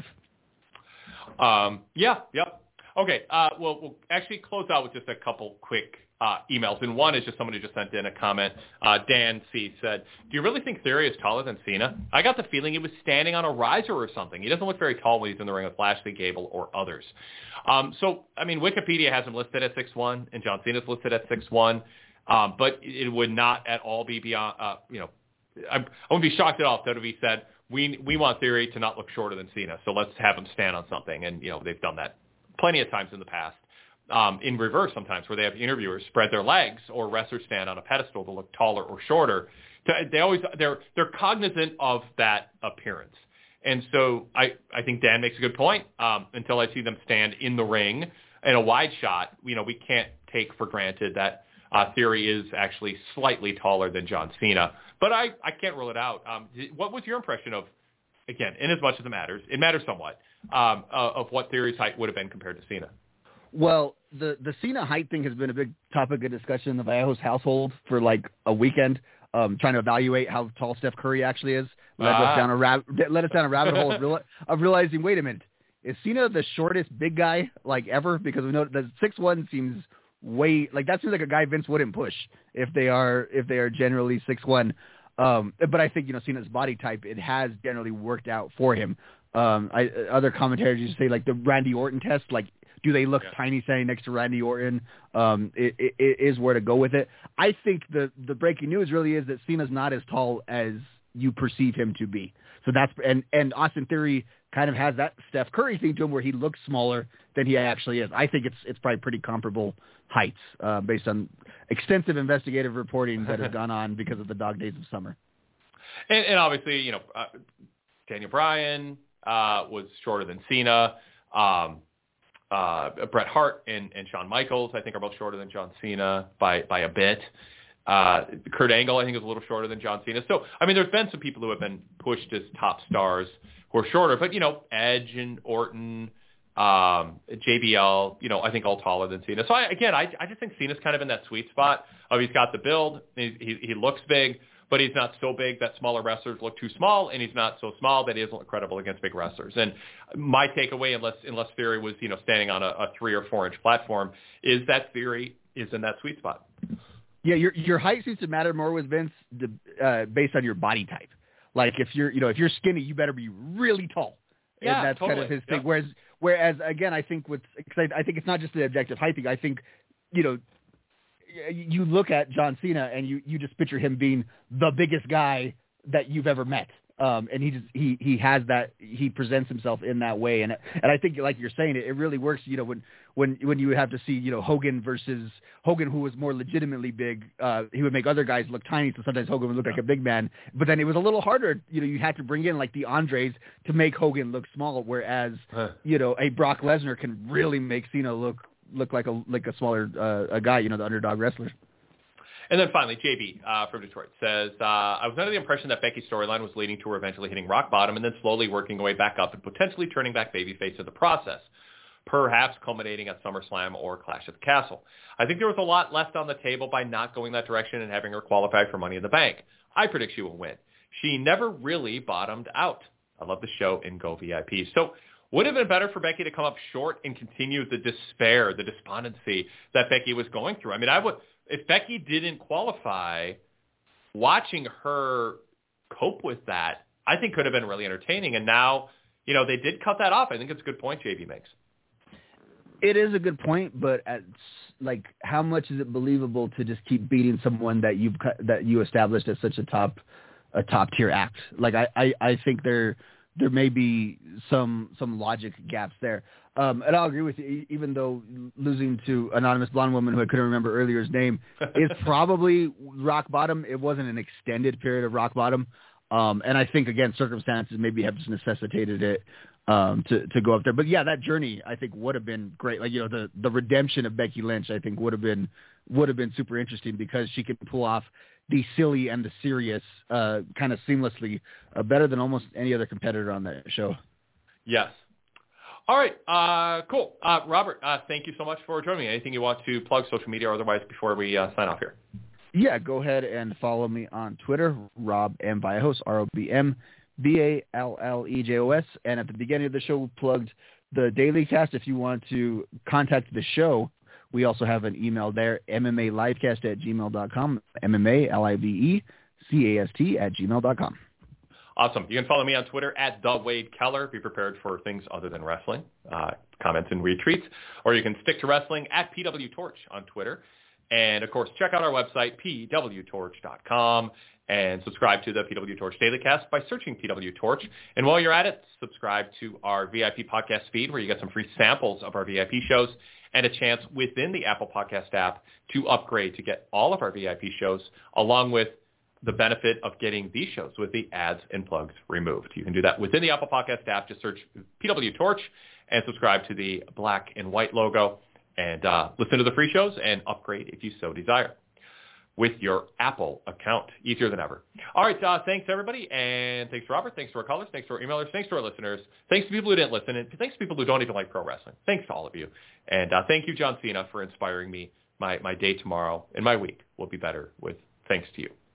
Um, yeah, yep. Okay, uh, well, we'll actually close out with just a couple quick uh, emails. And one is just somebody just sent in a comment. Uh, Dan C. said, do you really think Theory is taller than Cena? I got the feeling he was standing on a riser or something. He doesn't look very tall when he's in the ring with Lashley, Gable, or others. Um, so, I mean, Wikipedia has him listed at six one, and John Cena's listed at six one. Um, but it would not at all be beyond, uh, you know, I, I wouldn't be shocked at all if W W E said, we we want Theory to not look shorter than Cena, so let's have him stand on something. And, you know, they've done that plenty of times in the past. Um, in reverse sometimes, where they have interviewers spread their legs or wrestlers stand on a pedestal to look taller or shorter. They always, they're, they're cognizant of that appearance. And so I, I think Dan makes a good point. Um, until I see them stand in the ring in a wide shot, you know, we can't take for granted that Uh, Theory is actually slightly taller than John Cena, but I, I can't rule it out. Um, what was your impression of, again, in as much as it matters, it matters somewhat, um, uh, of what Theory's height would have been compared to Cena? Well, the, the Cena height thing has been a big topic of discussion in the Vallejos household for like a weekend, um, trying to evaluate how tall Steph Curry actually is. Led, ah. us, down a rab- led us down a rabbit hole of, real- of realizing, wait a minute, is Cena the shortest big guy like ever? Because we know that six one seems way like that seems like a guy Vince wouldn't push if they are if they are generally six one. Um, but I think, you know, Cena's body type, it has generally worked out for him. Um, I, other commentators used to say like the Randy Orton test, like do they look yeah. tiny standing next to Randy Orton? Um, it, it, it is where to go with it. I think the the breaking news really is that Cena's not as tall as you perceive him to be. So that's and and Austin Theory kind of has that Steph Curry thing to him where he looks smaller than he actually is. I think it's it's probably pretty comparable heights uh, based on extensive investigative reporting that has gone on because of the dog days of summer. And, and obviously, you know, uh, Daniel Bryan uh, was shorter than Cena. Um, uh, Bret Hart and, and Shawn Michaels, I think, are both shorter than John Cena by, by a bit. Uh, Kurt Angle, I think, is a little shorter than John Cena. So, I mean, there's been some people who have been pushed as top stars who are shorter. But, you know, Edge and Orton, um, J B L, you know, I think all taller than Cena. So, I, again, I, I just think Cena's kind of in that sweet spot of he's got the build. He, he, he looks big, but he's not so big that smaller wrestlers look too small, and he's not so small that he isn't credible against big wrestlers. And my takeaway, unless unless Theory was, you know, standing on a, a three or four inch platform, is that Theory is in that sweet spot. Yeah, your your height seems to matter more with Vince uh, based on your body type. Like if you're, you know, if you're skinny, you better be really tall. Yeah, and that's totally. kind of his thing. Yep. Whereas, whereas again, I think with, cause I, I think it's not just the objective height thing. I think, you know, you look at John Cena and you, you just picture him being the biggest guy that you've ever met. Um, and he just, he, he has that, he presents himself in that way. And, and I think, like you're saying, it, it really works, you know, when, when, when you would have to see, you know, Hogan versus Hogan, who was more legitimately big, uh, he would make other guys look tiny. So sometimes Hogan would look like a big man, but then it was a little harder. You know, you had to bring in like the Andres to make Hogan look small. Whereas, huh. you know, a Brock Lesnar can really make Cena look, look like a, like a smaller, uh, a guy, you know, the underdog wrestler. And then finally, J B uh, from Detroit says, uh, I was under the impression that Becky's storyline was leading to her eventually hitting rock bottom and then slowly working her way back up and potentially turning back babyface in the process, perhaps culminating at SummerSlam or Clash at the Castle. I think there was a lot left on the table by not going that direction and having her qualify for Money in the Bank. I predict she will win. She never really bottomed out. I love the show and go V I P. So would it have been better for Becky to come up short and continue the despair, the despondency that Becky was going through? I mean, I would... If Becky didn't qualify, watching her cope with that, I think could have been really entertaining. And now, you know, they did cut that off. I think it's a good point J B makes. It is a good point, but at, like, how much is it believable to just keep beating someone that you've that you established as such a top a top tier act? Like, I, I, I think there there may be some some logic gaps there. Um, and I'll agree with you, even though losing to anonymous blonde woman who I couldn't remember earlier's name is probably rock bottom. It wasn't an extended period of rock bottom. Um, and I think, again, circumstances maybe have just necessitated it um, to, to go up there. But, yeah, that journey, I think, would have been great. Like, you know, the, the redemption of Becky Lynch, I think, would have been would have been super interesting because she could pull off the silly and the serious uh, kind of seamlessly, uh, better than almost any other competitor on that show. Yes. All right. Uh, cool. Uh, Robert, uh, thank you so much for joining me. Anything you want to plug, social media or otherwise, before we uh, sign off here? Yeah, go ahead and follow me on Twitter, Rob M. Vallejos, R O B M B A L L E J O S. And at the beginning of the show, we plugged the Daily Cast. If you want to contact the show, we also have an email there, M M A livecast at gmail dot com, M M A L I V E C A S T at gmail dot com. Awesome. You can follow me on Twitter at The Wade Keller. Be prepared for things other than wrestling, uh, comments and retweets. Or you can stick to wrestling at P W Torch on Twitter. And, of course, check out our website, P W torch dot com, and subscribe to the P W Torch Daily Cast by searching P W Torch. And while you're at it, subscribe to our V I P podcast feed where you get some free samples of our V I P shows and a chance within the Apple Podcast app to upgrade to get all of our V I P shows, along with the benefit of getting these shows with the ads and plugs removed. You can do that within the Apple Podcast app. Just search P W Torch and subscribe to the black and white logo and uh, listen to the free shows and upgrade if you so desire with your Apple account. Easier than ever. All right. Uh, thanks, everybody. And thanks to Robert. Thanks to our callers. Thanks to our emailers. Thanks to our listeners. Thanks to people who didn't listen. And thanks to people who don't even like pro wrestling. Thanks to all of you. And uh, thank you, John Cena, for inspiring me. My, my day tomorrow and my week will be better with thanks to you.